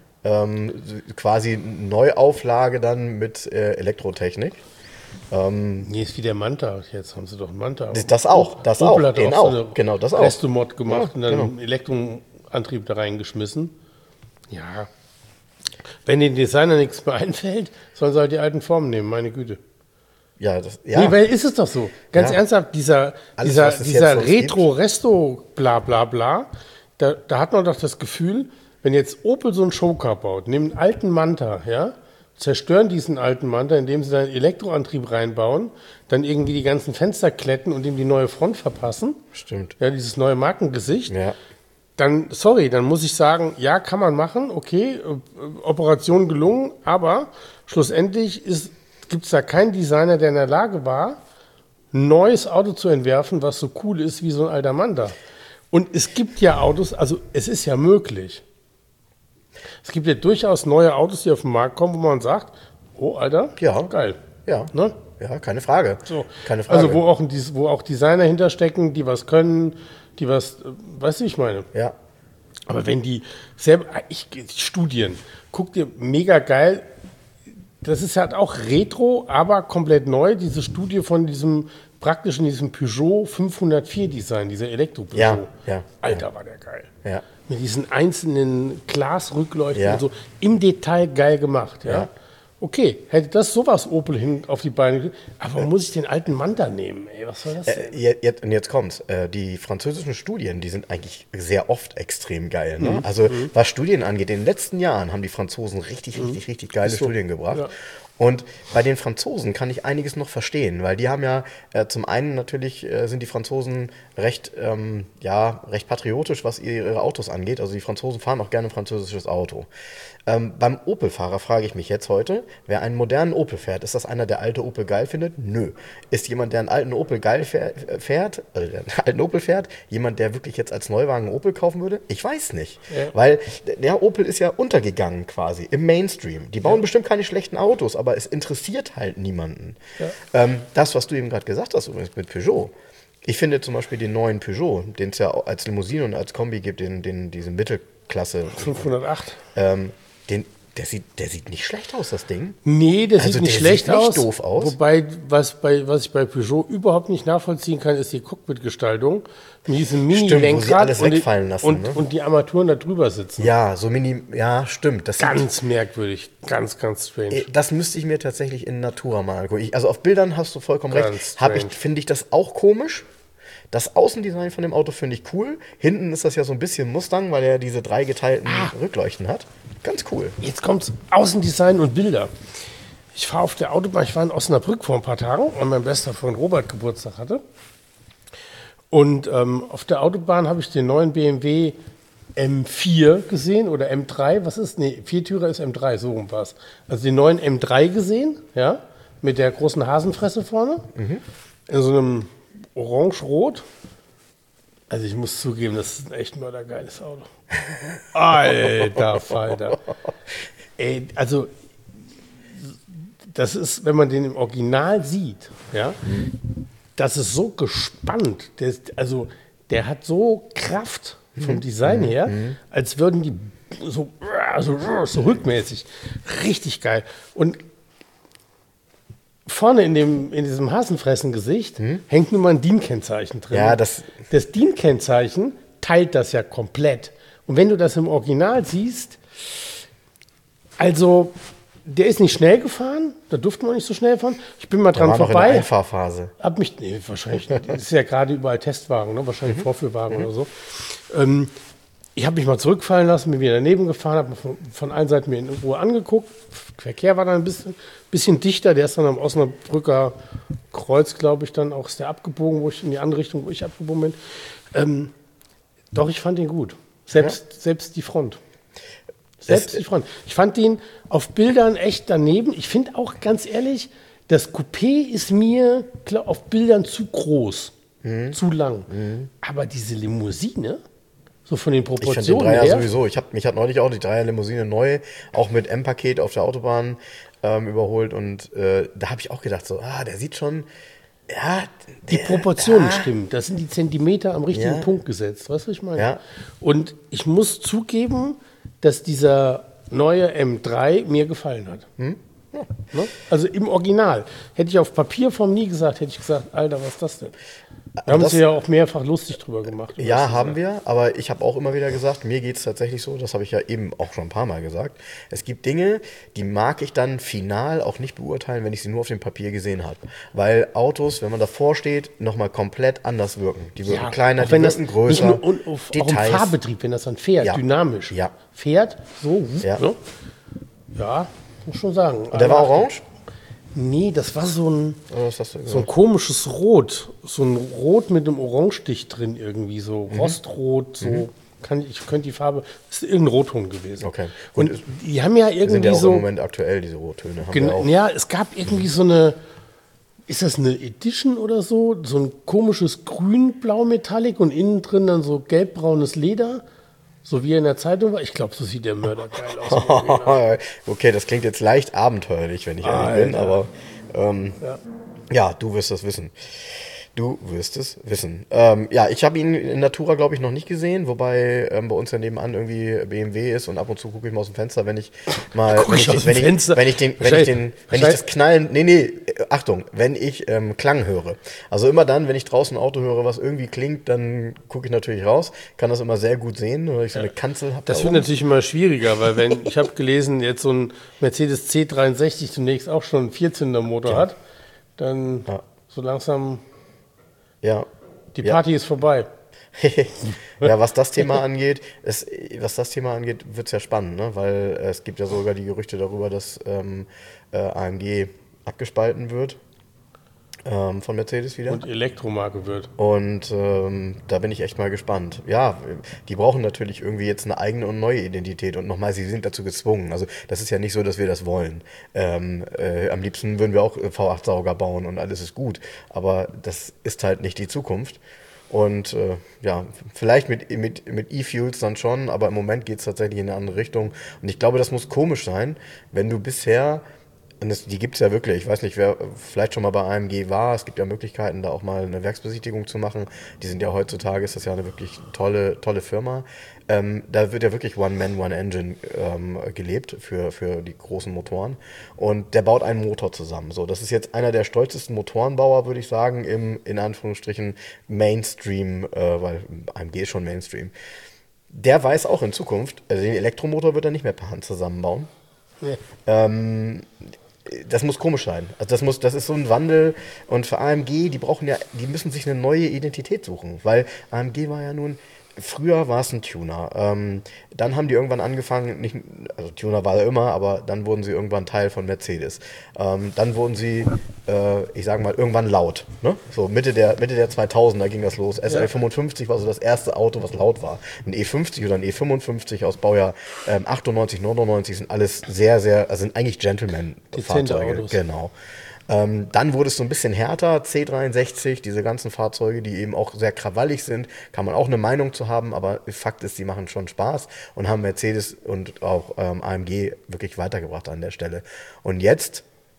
quasi Neuauflage dann mit Elektrotechnik. Nee, ist wie der Manta. Jetzt haben sie doch einen Manta. Das auch, Opel hat den auch auch, so eine genau, das auch. Restomod gemacht Ja, und dann genau. einen Elektroantrieb da reingeschmissen. Ja. Wenn den Designer nichts mehr einfällt, sollen sie halt die alten Formen nehmen, meine Güte. Ja, Nee, weil ist es doch so. Ganz Ja. ernsthaft, dieser Alles, was es dieser jetzt sonst Retro-Resto bla bla bla, da hat man doch das Gefühl, wenn jetzt Opel so einen Showcar baut, nehmen einen alten Manta, ja, zerstören diesen alten Manta, indem sie da einen Elektroantrieb reinbauen, dann irgendwie die ganzen Fenster kletten und ihm die neue Front verpassen, Stimmt. ja, dieses neue Markengesicht, Ja. dann, sorry, dann muss ich sagen, ja, kann man machen, okay, Operation gelungen, aber schlussendlich gibt es da keinen Designer, der in der Lage war, ein neues Auto zu entwerfen, was so cool ist wie so ein alter Manta. Und es gibt ja Autos, also es ist ja möglich. Es gibt ja durchaus neue Autos, die auf den Markt kommen, wo man sagt, oh, Alter, Ja. geil. Ja. Ne? Ja, keine Frage. So. Keine Frage. Also wo auch Designer hinterstecken, die was können, die was, weißt du, wie ich meine? Ja. Aber wenn die selber, Studien, guck dir, mega geil, das ist halt auch Retro, aber komplett neu, diese Studie von diesem Peugeot 504 Design, dieser Elektro-Peugeot. Ja. Alter, war der geil. Ja. Mit diesen einzelnen Glasrückleuchten Ja. und so, im Detail geil gemacht, ja. Ja. Okay, hätte das sowas Opel hin auf die Beine gekriegt, aber warum muss ich den alten Manta nehmen, ey, was soll das denn? Jetzt kommt's. Die französischen Studien, die sind eigentlich sehr oft extrem geil. Ne? Also was Studien angeht, in den letzten Jahren haben die Franzosen richtig geile so. Studien gebracht. Ja. Und bei den Franzosen kann ich einiges noch verstehen, weil die haben ja zum einen natürlich sind die Franzosen recht patriotisch, was ihre Autos angeht. Also die Franzosen fahren auch gerne ein französisches Auto. Beim Opel-Fahrer frage ich mich jetzt heute, wer einen modernen Opel fährt, ist das einer, der alte Opel geil findet? Nö. Ist jemand, der einen alten Opel geil fährt, jemand, der wirklich jetzt als Neuwagen einen Opel kaufen würde? Ich weiß nicht. Ja. Weil der Opel ist ja untergegangen quasi im Mainstream. Die bauen bestimmt keine schlechten Autos, aber es interessiert halt niemanden. Ja. Das, was du eben gerade gesagt hast übrigens mit Peugeot, ich finde zum Beispiel den neuen Peugeot, den es ja als Limousine und als Kombi gibt, diese Mittelklasse, 508. der sieht nicht schlecht aus, das Ding. Nee, der Also sieht nicht der schlecht sieht nicht aus. doof aus. Wobei, was ich bei Peugeot überhaupt nicht nachvollziehen kann, ist die Cockpit-Gestaltung. Mit diesem Stimmt, wo sie Mini-Lenkrad alles wegfallen lassen, ne? und die Armaturen da drüber sitzen. Ja, so ja, stimmt. Das Ganz merkwürdig, ganz strange. Das müsste ich mir tatsächlich in Natura mal angucken. Also auf Bildern hast du vollkommen Ganz recht. strange. Finde ich das auch komisch. Das Außendesign von dem Auto finde ich cool. Hinten ist das ja so ein bisschen Mustang, weil er diese 3 geteilten Rückleuchten hat. Ganz cool. Jetzt kommt's Außendesign und Bilder. Ich fahre auf der Autobahn, ich war in Osnabrück vor ein paar Tagen, weil mein bester Freund Robert Geburtstag hatte. Und auf der Autobahn habe ich den neuen BMW M4 gesehen oder M3, was ist? Nee, Viertürer ist M3, so rum war es. Also den neuen M3 gesehen, ja, mit der großen Hasenfresse vorne, in so einem Orange-Rot. Also ich muss zugeben, das ist ein echt mördergeiles Auto. Alter Falter. Ey, also das ist, wenn man den im Original sieht, ja, das ist so gespannt. Der hat so Kraft vom Design her, als würden die so rückmäßig. Richtig geil. Und vorne in diesem Hasenfressen-Gesicht hängt nun mal ein DIN-Kennzeichen drin. Ja, das DIN-Kennzeichen teilt das ja komplett. Und wenn du das im Original siehst, also der ist nicht schnell gefahren, da durfte man nicht so schnell fahren. Ich bin mal dran war vorbei. noch in der Einfahrphase. Wahrscheinlich, das ist ja gerade überall Testwagen, ne? Wahrscheinlich Vorführwagen oder so. Ich habe mich mal zurückfallen lassen, bin wieder daneben gefahren, habe von allen Seiten mir in Ruhe angeguckt. Verkehr war dann ein bisschen dichter, der ist dann am Osnabrücker Kreuz, glaube ich, dann auch ist der abgebogen, in die andere Richtung, wo ich abgebogen bin. Doch, ich fand ihn gut. Selbst die Front. Die Front. Ich fand ihn auf Bildern echt daneben. Ich finde auch, ganz ehrlich, das Coupé ist mir auf Bildern zu groß, zu lang. Aber diese Limousine, so von den Proportionen Ich finde den Dreier her, sowieso. Mich hat neulich auch die Dreier-Limousine neu, auch mit M-Paket auf der Autobahn überholt. Und da habe ich auch gedacht, so, der sieht schon... Ja, die Proportionen stimmen. Das sind die Zentimeter am richtigen Punkt gesetzt. Weißt du, was ich meine? Ja. Und ich muss zugeben, dass dieser neue M3 mir gefallen hat. Ne? Also im Original. Hätte ich auf Papierform nie gesagt, hätte ich gesagt, Alter, was ist das denn? Wir haben uns ja auch mehrfach lustig drüber gemacht. Ja, haben wir, aber ich habe auch immer wieder gesagt, mir geht es tatsächlich so, das habe ich ja eben auch schon ein paar Mal gesagt, es gibt Dinge, die mag ich dann final auch nicht beurteilen, wenn ich sie nur auf dem Papier gesehen habe. Weil Autos, wenn man davor steht, nochmal komplett anders wirken. Die wirken kleiner, die wirken größer. Nicht nur auch im Fahrbetrieb, wenn das dann fährt, dynamisch. Ja. Fährt, so, ne? Ja, muss schon sagen. Und der war orange? Nee, das war so ein komisches Rot. So ein Rot mit einem Orangestich drin irgendwie, so Rostrot, so. Ich könnte die Farbe, das ist irgendein Rotton gewesen. Okay. Und die haben ja irgendwie sind ja auch so... im Moment aktuell, diese Rottöne. Ja, es gab irgendwie so eine... Ist das eine Edition oder so? So ein komisches Grün-Blau-Metallic und innen drin dann so gelbbraunes Leder. So wie er in der Zeitung war. Ich glaube, so sieht der Mörder geil aus. Okay, das klingt jetzt leicht abenteuerlich, wenn ich ehrlich bin, aber ja, du wirst das wissen. Du wirst es wissen. Ja, ich habe ihn in Natura, glaube ich, noch nicht gesehen, wobei bei uns ja nebenan irgendwie BMW ist und ab und zu gucke ich mal aus dem Fenster, wenn ich mal, wenn ich das Knallen, Achtung, wenn ich Klang höre. Also immer dann, wenn ich draußen ein Auto höre, was irgendwie klingt, dann gucke ich natürlich raus, kann das immer sehr gut sehen, weil ich so eine Kanzel habe. Das wird natürlich immer schwieriger, weil ich habe gelesen, jetzt so ein Mercedes C63 zunächst auch schon einen Vierzylindermotor hat, dann so langsam... Ja. Die Party ist vorbei. Ja, was das Thema angeht, wird es ja spannend, ne? Weil es gibt ja sogar die Gerüchte darüber, dass AMG abgespalten wird von Mercedes wieder. Und Elektromarke wird. Und da bin ich echt mal gespannt. Ja, die brauchen natürlich irgendwie jetzt eine eigene und neue Identität. Und nochmal, sie sind dazu gezwungen. Also das ist ja nicht so, dass wir das wollen. Am liebsten würden wir auch V8-Sauger bauen und alles ist gut. Aber das ist halt nicht die Zukunft. Und ja, vielleicht mit E-Fuels dann schon, aber im Moment geht es tatsächlich in eine andere Richtung. Und ich glaube, das muss komisch sein, wenn du bisher... Und die gibt es ja wirklich. Ich weiß nicht, wer vielleicht schon mal bei AMG war. Es gibt ja Möglichkeiten, da auch mal eine Werksbesichtigung zu machen. Die sind ja heutzutage, ist das ja eine wirklich tolle Firma. Da wird ja wirklich One Man, One Engine gelebt für die großen Motoren. Und der baut einen Motor zusammen. So, das ist jetzt einer der stolzesten Motorenbauer, würde ich sagen, im, in Anführungsstrichen, Mainstream, weil AMG ist schon Mainstream. Der weiß auch in Zukunft, also den Elektromotor wird er nicht mehr per Hand zusammenbauen. Nee. Das muss komisch sein. Also das ist so ein Wandel. Und für AMG, die müssen sich eine neue Identität suchen. Weil AMG war ja nun, früher war es ein Tuner. Dann haben die irgendwann angefangen, also Tuner war er immer, aber dann wurden sie irgendwann Teil von Mercedes. Dann wurden sie, ich sage mal, irgendwann laut. Ne? So Mitte der 2000er ging das los. SL55 war so das erste Auto, was laut war. Ein E50 oder ein E55 aus Baujahr 98, 99 sind alles sind eigentlich Gentleman-Fahrzeuge. Genau. Dann wurde es so ein bisschen härter, C63, diese ganzen Fahrzeuge, die eben auch sehr krawallig sind, kann man auch eine Meinung zu haben, aber Fakt ist, die machen schon Spaß und haben Mercedes und auch AMG wirklich weitergebracht an der Stelle. Und jetzt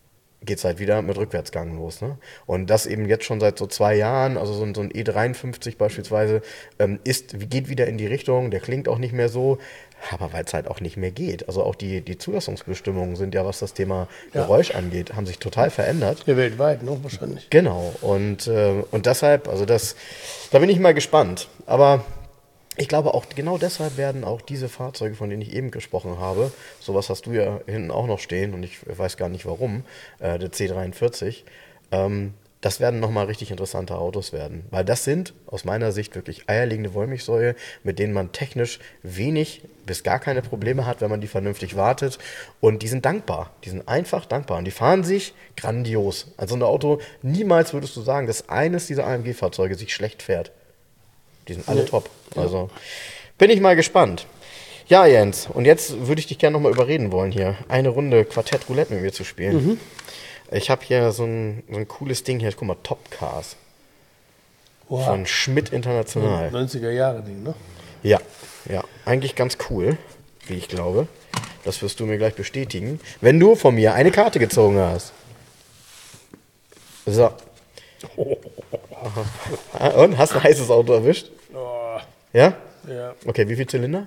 geht es halt wieder mit Rückwärtsgang los. Ne? Und das eben jetzt schon seit so 2 Jahren, also so ein E53 beispielsweise, geht wieder in die Richtung, der klingt auch nicht mehr so, aber weil es halt auch nicht mehr geht. Also auch die Zulassungsbestimmungen sind ja, was das Thema Geräusch angeht, haben sich total verändert. Ja, weltweit, ne? Wahrscheinlich. Genau, und deshalb, also da bin ich mal gespannt. Aber ich glaube auch, genau deshalb werden auch diese Fahrzeuge, von denen ich eben gesprochen habe, sowas hast du ja hinten auch noch stehen und ich weiß gar nicht warum, der C43, das werden nochmal richtig interessante Autos werden. Weil das sind aus meiner Sicht wirklich eierlegende Wollmilchsäue, mit denen man technisch wenig bis gar keine Probleme hat, wenn man die vernünftig wartet. Und die sind dankbar, die sind einfach dankbar und die fahren sich grandios. Also ein Auto, niemals würdest du sagen, dass eines dieser AMG-Fahrzeuge sich schlecht fährt. Die sind alle top. Also bin ich mal gespannt. Ja, Jens, und jetzt würde ich dich gerne nochmal überreden wollen, hier eine Runde Quartett Roulette mit mir zu spielen. Ich habe hier so ein cooles Ding hier, guck mal, Top Cars. Wow. Von Schmidt International. 90er-Jahre-Ding, ne? Ja, eigentlich ganz cool, wie ich glaube. Das wirst du mir gleich bestätigen, wenn du von mir eine Karte gezogen hast. So. Und, hast ein heißes Auto erwischt? Oh, Ja? ja. Okay, wie viel Zylinder?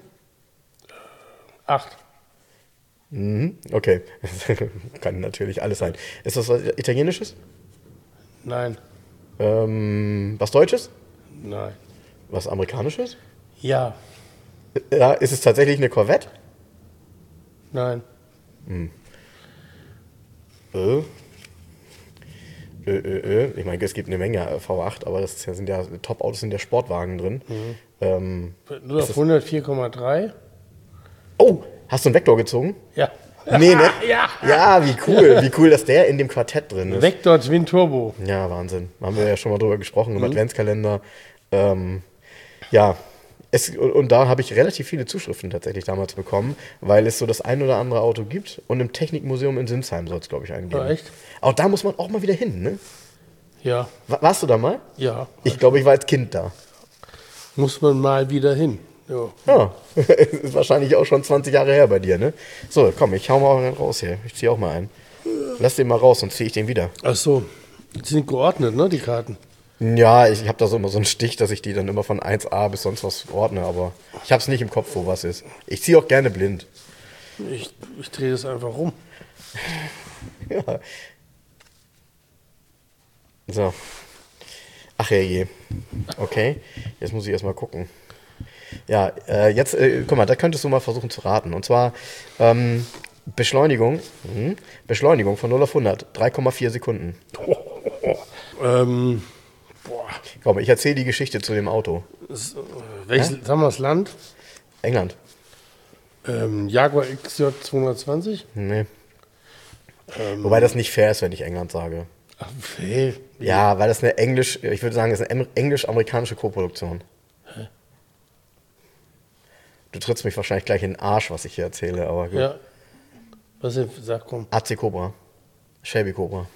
8. Okay, kann natürlich alles sein. Ist das was Italienisches? Nein. Was Deutsches? Nein. Was Amerikanisches? Ja. Ja, ist es tatsächlich eine Corvette? Nein. Ich meine, es gibt eine Menge V8, aber das sind ja Top-Autos, sind ja Sportwagen drin. 0 auf 100 4,3. Oh, hast du einen Vektor gezogen? Ja. Nee, ne? Ja. Ja, wie cool, dass der in dem Quartett drin ist. Vector Twin Turbo. Ja, Wahnsinn. Haben wir ja schon mal drüber gesprochen, im Adventskalender. Ja, und da habe ich relativ viele Zuschriften tatsächlich damals bekommen, weil es so das ein oder andere Auto gibt und im Technikmuseum in Sinsheim soll es, glaube ich, einen geben. Ja, echt? Auch da muss man auch mal wieder hin, ne? Ja. Warst du da mal? Ja. Ich glaube, ich war als Kind da. Muss man mal wieder hin. Ja. Ja, ist wahrscheinlich auch schon 20 Jahre her bei dir, ne? So, komm, ich hau mal raus hier. Ich ziehe auch mal einen. Lass den mal raus, sonst ziehe ich den wieder. Ach so. Die sind geordnet, ne, die Karten? Ja, ich habe da so immer so einen Stich, dass ich die dann immer von 1a bis sonst was ordne, aber ich habe es nicht im Kopf, wo was ist. Ich ziehe auch gerne blind. Ich drehe das einfach rum. Ja. So. Ach je. Okay, jetzt muss ich erstmal gucken. Ja, jetzt, guck mal, da könntest du mal versuchen zu raten. Und zwar Beschleunigung von 0 auf 100, 3,4 Sekunden. Komm, ich erzähle die Geschichte zu dem Auto. Welches, sagen wir das Land? England. Jaguar XJ 220? Nee. Wobei das nicht fair ist, wenn ich England sage. Ach, hey. Ja, weil das ich würde sagen, das ist eine englisch-amerikanische Koproduktion. Hä? Du trittst mich wahrscheinlich gleich in den Arsch, was ich hier erzähle, aber gut. Ja. Was denn? Sag, komm. AC Cobra. Shelby Cobra.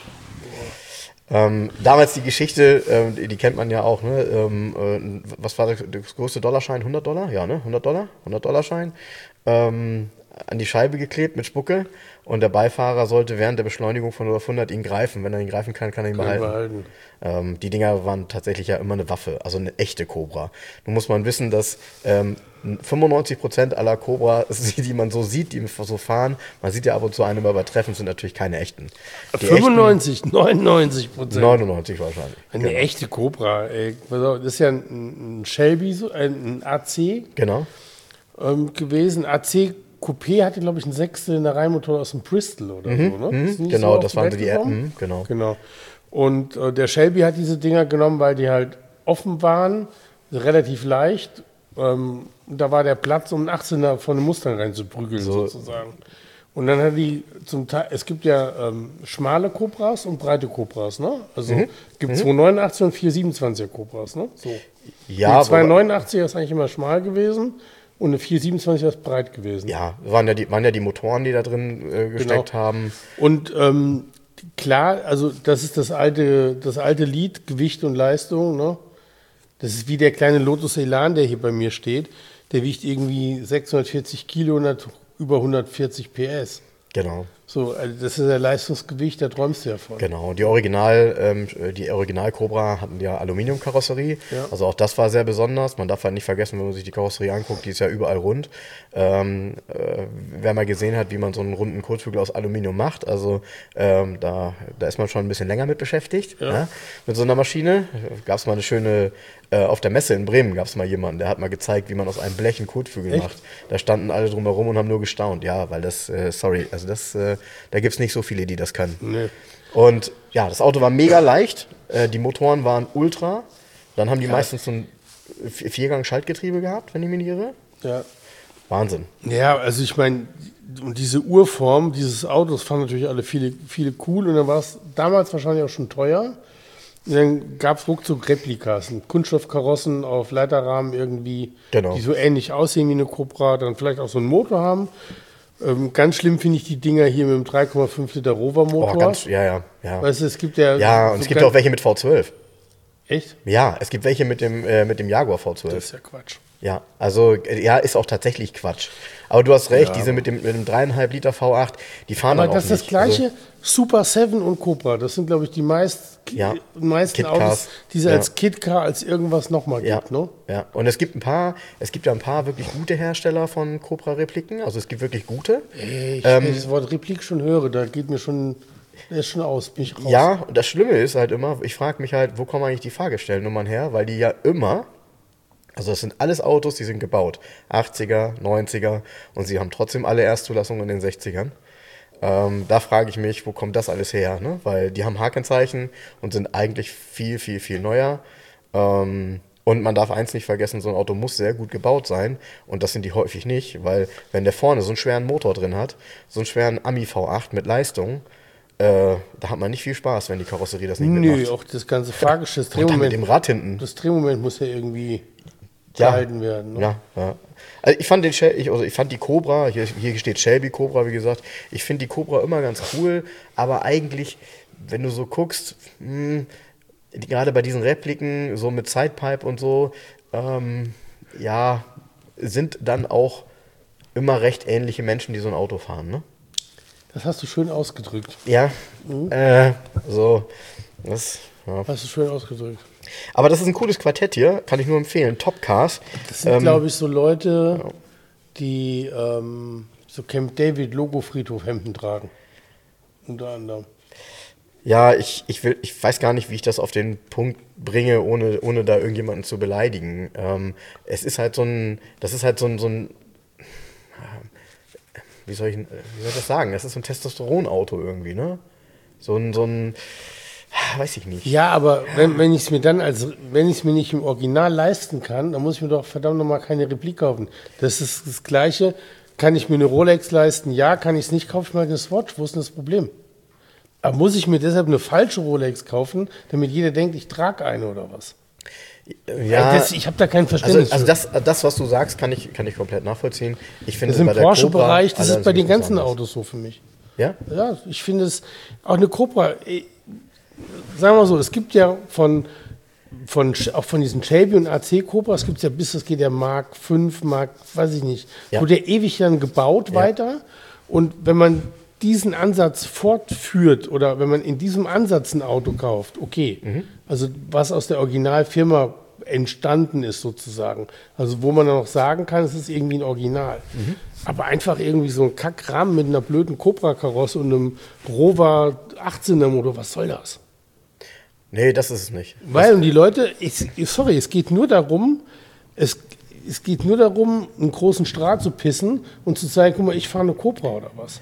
Damals die Geschichte, die kennt man ja auch, ne? Was war das größte Dollarschein? $100? Ja, ne? $100? $100-Schein. An die Scheibe geklebt mit Spucke und der Beifahrer sollte während der Beschleunigung von 0 auf 100 ihn greifen. Wenn er ihn greifen kann, kann er ihn behalten. Die Dinger waren tatsächlich ja immer eine Waffe, also eine echte Cobra. Nun muss man wissen, dass 95% aller Cobra, die man so sieht, die so fahren, man sieht ja ab und zu einen übertreffen, sind natürlich keine echten. Die 95, 99%. 99 wahrscheinlich. Eine echte Cobra, ey. Pass auf, das ist ja ein Shelby, ein AC Genau. gewesen. AC Coupé hatte, glaube ich, einen 6-Zylinder-Reihenmotor aus dem Bristol oder so, ne? Ist nicht Genau, so auf das die waren Welt so die gekommen? genau. Und der Shelby hat diese Dinger genommen, weil die halt offen waren, relativ leicht. Da war der Platz, um einen 18er von einem Mustang reinzuprügeln, sozusagen. Und dann hat die zum Teil, es gibt ja schmale Cobras und breite Cobras, ne? Also gibt 289 und 427er Cobras, ne? So. Ja, die 289er ist eigentlich immer schmal gewesen und eine 427er ist breit gewesen. Ja, waren ja die Motoren, die da drin gesteckt haben. Und klar, also das ist das alte Lied, Gewicht und Leistung, ne? Das ist wie der kleine Lotus Elan, der hier bei mir steht. Der wiegt irgendwie 640 Kilo und hat über 140 PS. Genau. So, also das ist ja Leistungsgewicht, da träumst du ja von. Genau, die Original Cobra hatten ja Aluminiumkarosserie, Ja. also auch das war sehr besonders. Man darf halt nicht vergessen, wenn man sich die Karosserie anguckt, die ist ja überall rund. Wer mal gesehen hat, wie man so einen runden Kotflügel aus Aluminium macht, also da ist man schon ein bisschen länger mit beschäftigt, Ja. ne? Mit so einer Maschine. Gab es mal eine schöne, auf der Messe in Bremen gab es mal jemanden, der hat mal gezeigt, wie man aus einem Blech einen Kotflügel Echt? macht. Da standen alle drumherum und haben nur gestaunt. Ja, weil das, da gibt es nicht so viele, die das können. Nee. Und ja, das Auto war mega leicht, die Motoren waren ultra. Dann haben die meistens so ein Viergang-Schaltgetriebe gehabt, wenn ich mich nicht irre. Ja. Wahnsinn. Ja, also ich meine, und diese Urform dieses Autos fanden natürlich alle viele cool und dann war es damals wahrscheinlich auch schon teuer. Und dann gab es ruckzuck Replikas, Kunststoffkarossen auf Leiterrahmen irgendwie, Genau. die so ähnlich aussehen wie eine Cobra, dann vielleicht auch so einen Motor haben. Ganz schlimm finde ich die Dinger hier mit dem 3,5 Liter Rover-Motor. Ja. Weißt du, es gibt ja... Ja, und so es gibt auch welche mit V12. Echt? Ja, es gibt welche mit dem Jaguar V12. Das ist ja Quatsch. Ja, also, ja, ist auch tatsächlich Quatsch. Aber du hast recht, Ja, diese mit dem 3,5 Liter V8, die fahren Aber dann auch das ist das nicht. gleiche, Also, Super 7 und Cobra, das sind, glaube ich, die meisten Kit-Cars. Autos, die es Ja. als Kit-Car, als irgendwas nochmal ja, gibt, ne? ja, und es gibt ja ein paar wirklich gute Hersteller von Cobra-Repliken, also es gibt wirklich gute. Ey, wenn ich das Wort Replik schon höre, da geht mir schon, der ist schon aus, bin ich raus. Ja, und das Schlimme ist halt immer, ich frage mich halt, wo kommen eigentlich die Fahrgestellnummern her, weil die ja immer, also das sind alles Autos, die sind gebaut, 80er, 90er und sie haben trotzdem alle Erstzulassungen in den 60ern. Da frage ich mich, wo kommt das alles her, ne? Weil die haben H-Kennzeichen und sind eigentlich viel, viel, viel neuer. Und man darf eins nicht vergessen, so ein Auto muss sehr gut gebaut sein und das sind die häufig nicht, weil wenn der vorne so einen schweren Motor drin hat, so einen schweren Ami V8 mit Leistung, da hat man nicht viel Spaß, wenn die Karosserie das nicht Nö, mitmacht. auch das ganze Fahrgeschäft, das Und dann mit dem Drehmoment, Rad hinten. das Drehmoment muss ja irgendwie Ja. gehalten werden. Ne? Ja. Also ich fand die Cobra, hier steht Shelby Cobra, wie gesagt, ich finde die Cobra immer ganz cool, aber eigentlich, wenn du so guckst, gerade bei diesen Repliken, so mit Sidepipe und so, sind dann auch immer recht ähnliche Menschen, die so ein Auto fahren, ne? Das hast du schön ausgedrückt. Ja, das, ja. Hast du schön ausgedrückt. Aber das ist ein cooles Quartett hier, kann ich nur empfehlen, Top Cars. Das sind, glaube ich, so Leute, die so Camp David Logo-Friedhof-Hemden tragen. Unter anderem. Ja, ich weiß gar nicht, wie ich das auf den Punkt bringe, ohne da irgendjemanden zu beleidigen. Das ist halt so ein, wie soll ich das sagen? Das ist so ein Testosteronauto irgendwie, ne? Weiß ich nicht. Ja, aber wenn ich es mir wenn ich es mir nicht im Original leisten kann, dann muss ich mir doch verdammt nochmal keine Replik kaufen. Das ist das Gleiche. Kann ich mir eine Rolex leisten? Ja. Kann ich es nicht, kaufe ich mal eine Swatch. Wo ist denn das Problem? Aber muss ich mir deshalb eine falsche Rolex kaufen, damit jeder denkt, ich trage eine oder was? Ja, Ich habe da kein Verständnis also für. das, was du sagst, kann ich komplett nachvollziehen. Ich finde Das ist im bei der Cobra Porsche-Bereich, das ist bei den allerdings ganzen was anderes. Autos so für mich. Ja? Ja, ich finde es, auch eine Cobra, sagen wir mal so, es gibt ja auch von diesen Shelby und AC Cobras gibt es ja das geht ja Mark 5, weiß ich nicht, Ja. wurde ja ewig dann gebaut weiter und wenn man diesen Ansatz fortführt oder wenn man in diesem Ansatz ein Auto kauft, okay, also was aus der Originalfirma entstanden ist sozusagen, also wo man dann noch sagen kann, es ist irgendwie ein Original. Aber einfach irgendwie so ein Kackrahmen mit einer blöden Cobra-Karosse und einem Rover 18er Motor, was soll das? Nee, das ist es nicht. Weil und die Leute, es geht nur darum, es geht nur darum, einen großen Strahl zu pissen und zu zeigen, guck mal, ich fahre eine Cobra oder was.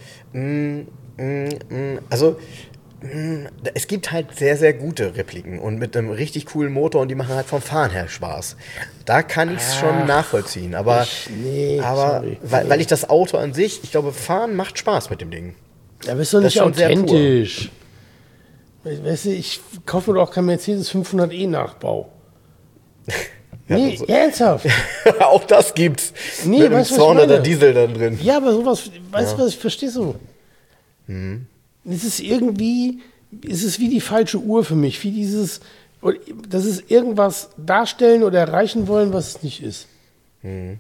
Also, es gibt halt sehr, sehr gute Repliken und mit einem richtig coolen Motor und die machen halt vom Fahren her Spaß. Da kann ich es schon nachvollziehen, aber, sorry. weil ich das Auto an sich, ich glaube, Fahren macht Spaß mit dem Ding. Ja, bist doch Das nicht ist schon sehr pur. authentisch. Weißt du, ich kaufe mir doch auch keinen Mercedes 500e Nachbau. Nee, also- ernsthaft. Auch das gibt's. Nee, mit einem weißt du, was ich 200er meine? Diesel dann drin. Ja, aber sowas, weißt du was, ich verstehe so. Es ist irgendwie, es ist wie die falsche Uhr für mich, wie dieses, das ist irgendwas darstellen oder erreichen wollen, was es nicht ist.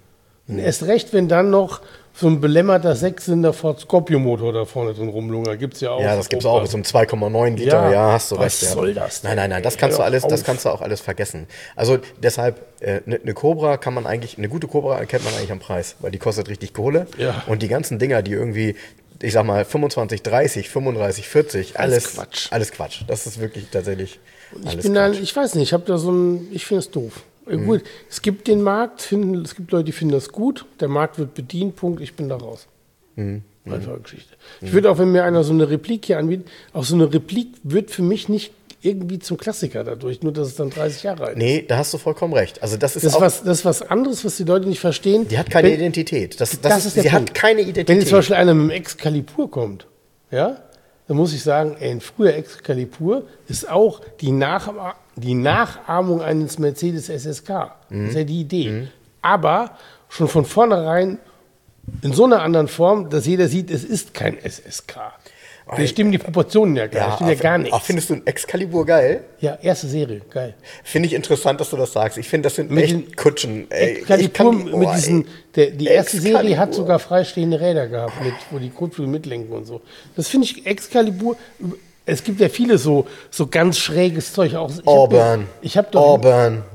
Und erst recht, wenn dann noch so ein belämmerter Sechszylinder Ford Scorpio-Motor da vorne drin rumlungert. Gibt's ja auch. Ja, das gibt's auch mit so einem 2,9 Liter. Ja, hast du recht. Was soll das denn? Nein, das kannst du auch alles vergessen. Also deshalb, eine Cobra kann man eigentlich, eine gute Cobra erkennt man eigentlich am Preis, weil die kostet richtig Kohle. Ja. Und die ganzen Dinger, die irgendwie, ich sag mal, 25, 30, 35, 40, alles Quatsch. Alles Quatsch. Das ist wirklich tatsächlich alles Quatsch. Ich weiß nicht, ich finde es doof. Gut, es gibt den Markt, es gibt Leute, die finden das gut, der Markt wird bedient, Punkt, ich bin da raus. Einfache Geschichte. Ich würde auch, wenn mir einer so eine Replik hier anbietet, auch so eine Replik wird für mich nicht irgendwie zum Klassiker dadurch, nur dass es dann 30 Jahre alt ist. Nee, da hast du vollkommen recht. Also das ist was anderes, was die Leute nicht verstehen. Die hat keine Identität. Sie hat keine Identität. Wenn jetzt zum Beispiel einer mit einem Excalibur kommt, ja, dann muss ich sagen, ein früher Excalibur ist auch die Nachahmung eines Mercedes SSK. Das ist ja die Idee. Aber schon von vornherein in so einer anderen Form, dass jeder sieht, es ist kein SSK. Da stimmen die Proportionen ja gar nicht. Ja, gar nichts. Findest du ein Excalibur geil? Ja, erste Serie, geil. Finde ich interessant, dass du das sagst. Ich finde, das sind echt Kutschen. Excalibur die erste Serie hat sogar freistehende Räder gehabt, wo die Kotflügel mitlenken und so. Das finde ich Excalibur. Es gibt ja viele so ganz schräges Zeug. Auch Auburn. Auburn.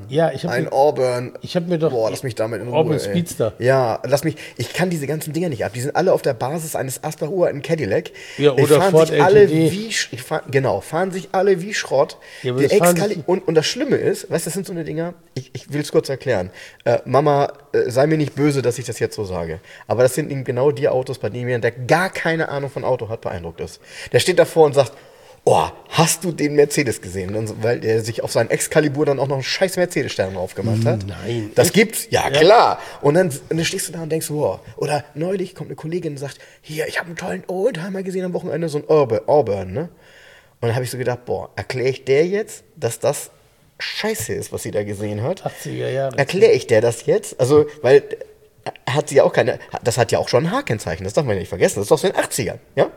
Boah, lass mich damit in Ruhe. Auburn Speedster. Ja, ich kann diese ganzen Dinger nicht ab. Die sind alle auf der Basis eines Asper uralten Cadillac. Ja, oder Ford LTD. Fahren sich alle wie Schrott. Ja, und das Schlimme ist, weißt du, das sind so eine Dinger, ich will es kurz erklären. Mama, sei mir nicht böse, dass ich das jetzt so sage. Aber das sind eben genau die Autos, bei denen jemand, der gar keine Ahnung von Auto hat, beeindruckt ist. Der steht davor und sagt, oh, hast du den Mercedes gesehen? Und weil der sich auf seinen Excalibur dann auch noch einen scheiß Mercedes-Stern drauf gemacht hat. Nein. Das gibt's? Ja, klar. Und dann stehst du da und denkst, wow. Oder neulich kommt eine Kollegin und sagt, hier, ich habe einen tollen Oldtimer gesehen am Wochenende, so ein Auburn, ne? Und dann habe ich so gedacht, boah, erkläre ich der jetzt, dass das scheiße ist, was sie da gesehen hat? 80er Jahre. Erkläre ich der das jetzt? Also, weil hat sie ja auch das hat ja auch schon ein H-Kennzeichen, das darf man ja nicht vergessen, das ist aus den 80ern, ja?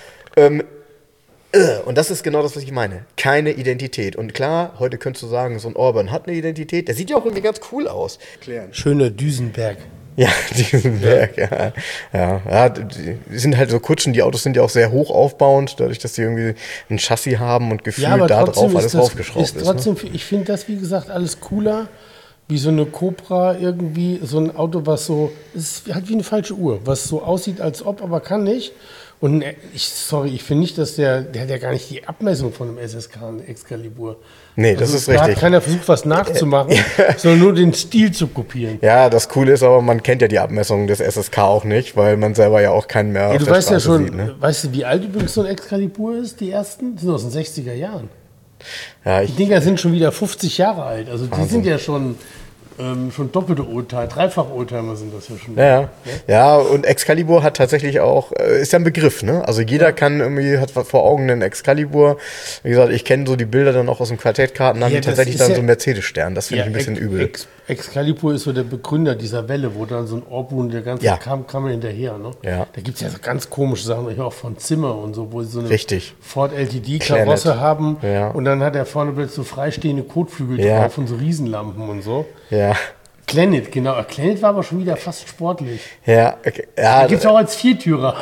Und das ist genau das, was ich meine. Keine Identität. Und klar, heute könntest du sagen, so ein Auburn hat eine Identität. Der sieht ja auch irgendwie ganz cool aus. Schöner Düsenberg. Ja, Düsenberg, ja. Die sind halt so Kutschen, die Autos sind ja auch sehr hoch aufbauend, dadurch, dass die irgendwie ein Chassis haben und gefühlt da drauf alles draufgeschraubt ist. Trotzdem, ich finde das, wie gesagt, alles cooler, wie so eine Cobra irgendwie, so ein Auto, was so, ist halt wie eine falsche Uhr, was so aussieht, als ob, aber kann nicht. Und ich finde nicht, dass der hat ja gar nicht die Abmessung von einem SSK, einem Excalibur. Nee, das ist richtig. Da hat keiner versucht, was nachzumachen, sondern nur den Stil zu kopieren. Ja, das Coole ist aber, man kennt ja die Abmessungen des SSK auch nicht, weil man selber ja auch keinen mehr auf der Straße sieht. Ne? Weißt du, wie alt übrigens so ein Excalibur ist, die ersten? Die sind aus den 60er Jahren. Ja, die Dinger sind schon wieder 50 Jahre alt. Also die sind ja schon doppelte Oldtimer, dreifach Oldtimer sind das ja schon. Ja, und Excalibur hat tatsächlich auch, ist ja ein Begriff, ne? Also jeder hat vor Augen einen Excalibur. Wie gesagt, ich kenne so die Bilder dann auch aus dem Quartettkarten, haben die tatsächlich dann so einen Mercedes-Stern. Das finde ich ein bisschen übel. Excalibur ist so der Begründer dieser Welle, wo dann so ein Auburn, der ganze kam hinterher, ne? Ja. Da gibt es ja so ganz komische Sachen, auch von Zimmer und so, wo sie so eine Ford LTD-Karosse haben und dann hat er vorne plötzlich so freistehende Kotflügel drauf und so Riesenlampen und so. Ja. Planet, genau. Planet war aber schon wieder fast sportlich. Ja, okay. Da gibt es auch als Viertürer.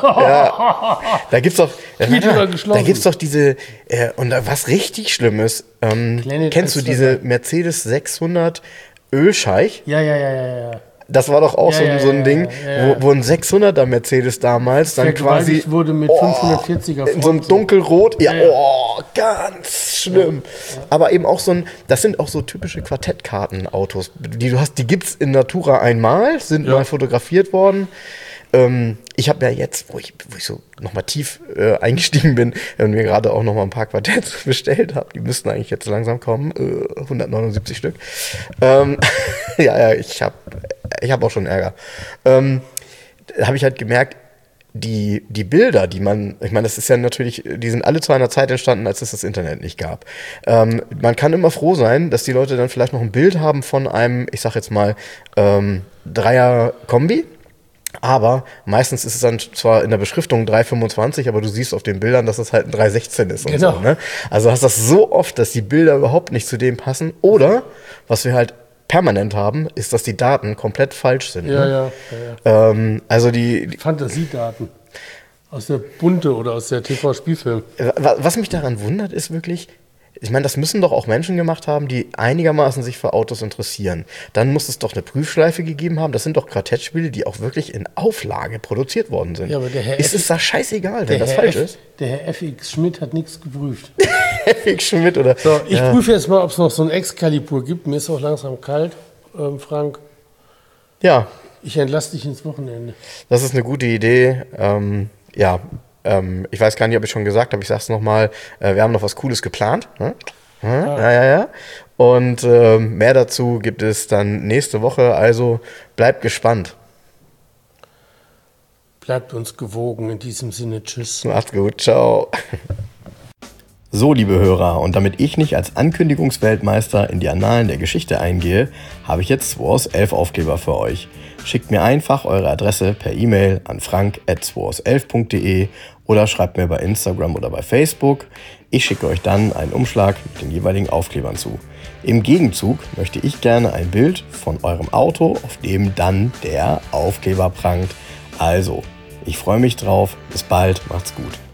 Da gibt es auch, Viertürer geschlossen. Da gibt es doch diese, und was richtig schlimm ist, kennst du diese Mercedes 600 Ölscheich? Ja. Das war doch auch so ein Ding, wo ein 600er Mercedes damals dann quasi wurde mit 540er in so ein dunkelrot, ganz schlimm. Ja. Aber eben auch das sind auch so typische Quartettkartenautos, die gibt's in Natura einmal, sind mal fotografiert worden. Ich habe ja jetzt, wo ich so nochmal tief eingestiegen bin und mir gerade auch nochmal ein paar Quartetts bestellt habe, die müssten eigentlich jetzt langsam kommen, 179 Stück. Ich hab auch schon Ärger. Da habe ich halt gemerkt, die Bilder, ich meine, das ist ja natürlich, die sind alle zu einer Zeit entstanden, als es das Internet nicht gab. Man kann immer froh sein, dass die Leute dann vielleicht noch ein Bild haben von einem, ich sag jetzt mal, Dreier-Kombi. Aber meistens ist es dann zwar in der Beschriftung 325, aber du siehst auf den Bildern, dass es halt ein 316 ist. Und so, ne? Also hast das so oft, dass die Bilder überhaupt nicht zu dem passen. Oder, was wir halt permanent haben, ist, dass die Daten komplett falsch sind. Ja, ne? ja. Also die Fantasiedaten. Aus der Bunte oder aus der TV-Spielfilm. Was mich daran wundert, ist wirklich, ich meine, das müssen doch auch Menschen gemacht haben, die einigermaßen sich für Autos interessieren. Dann muss es doch eine Prüfschleife gegeben haben. Das sind doch Quartettspiele, die auch wirklich in Auflage produziert worden sind. Ja, aber der Herr ist es da scheißegal, wenn das falsch ist? Der Herr FX Schmidt hat nichts geprüft. FX Schmidt oder... So, ich prüfe jetzt mal, ob es noch so ein Excalibur gibt. Mir ist auch langsam kalt, Frank. Ja. Ich entlasse dich ins Wochenende. Das ist eine gute Idee. Ich weiß gar nicht, ob ich schon gesagt habe, ich sag's nochmal, wir haben noch was Cooles geplant. Ne? Ja. Und mehr dazu gibt es dann nächste Woche, also bleibt gespannt. Bleibt uns gewogen, in diesem Sinne, tschüss. Macht's gut, ciao. So, liebe Hörer, und damit ich nicht als Ankündigungsweltmeister in die Annalen der Geschichte eingehe, habe ich jetzt 2 aus 11 Aufkleber für euch. Schickt mir einfach eure Adresse per E-Mail an frank@2aus11.de oder schreibt mir bei Instagram oder bei Facebook. Ich schicke euch dann einen Umschlag mit den jeweiligen Aufklebern zu. Im Gegenzug möchte ich gerne ein Bild von eurem Auto, auf dem dann der Aufkleber prangt. Also, ich freue mich drauf. Bis bald, macht's gut.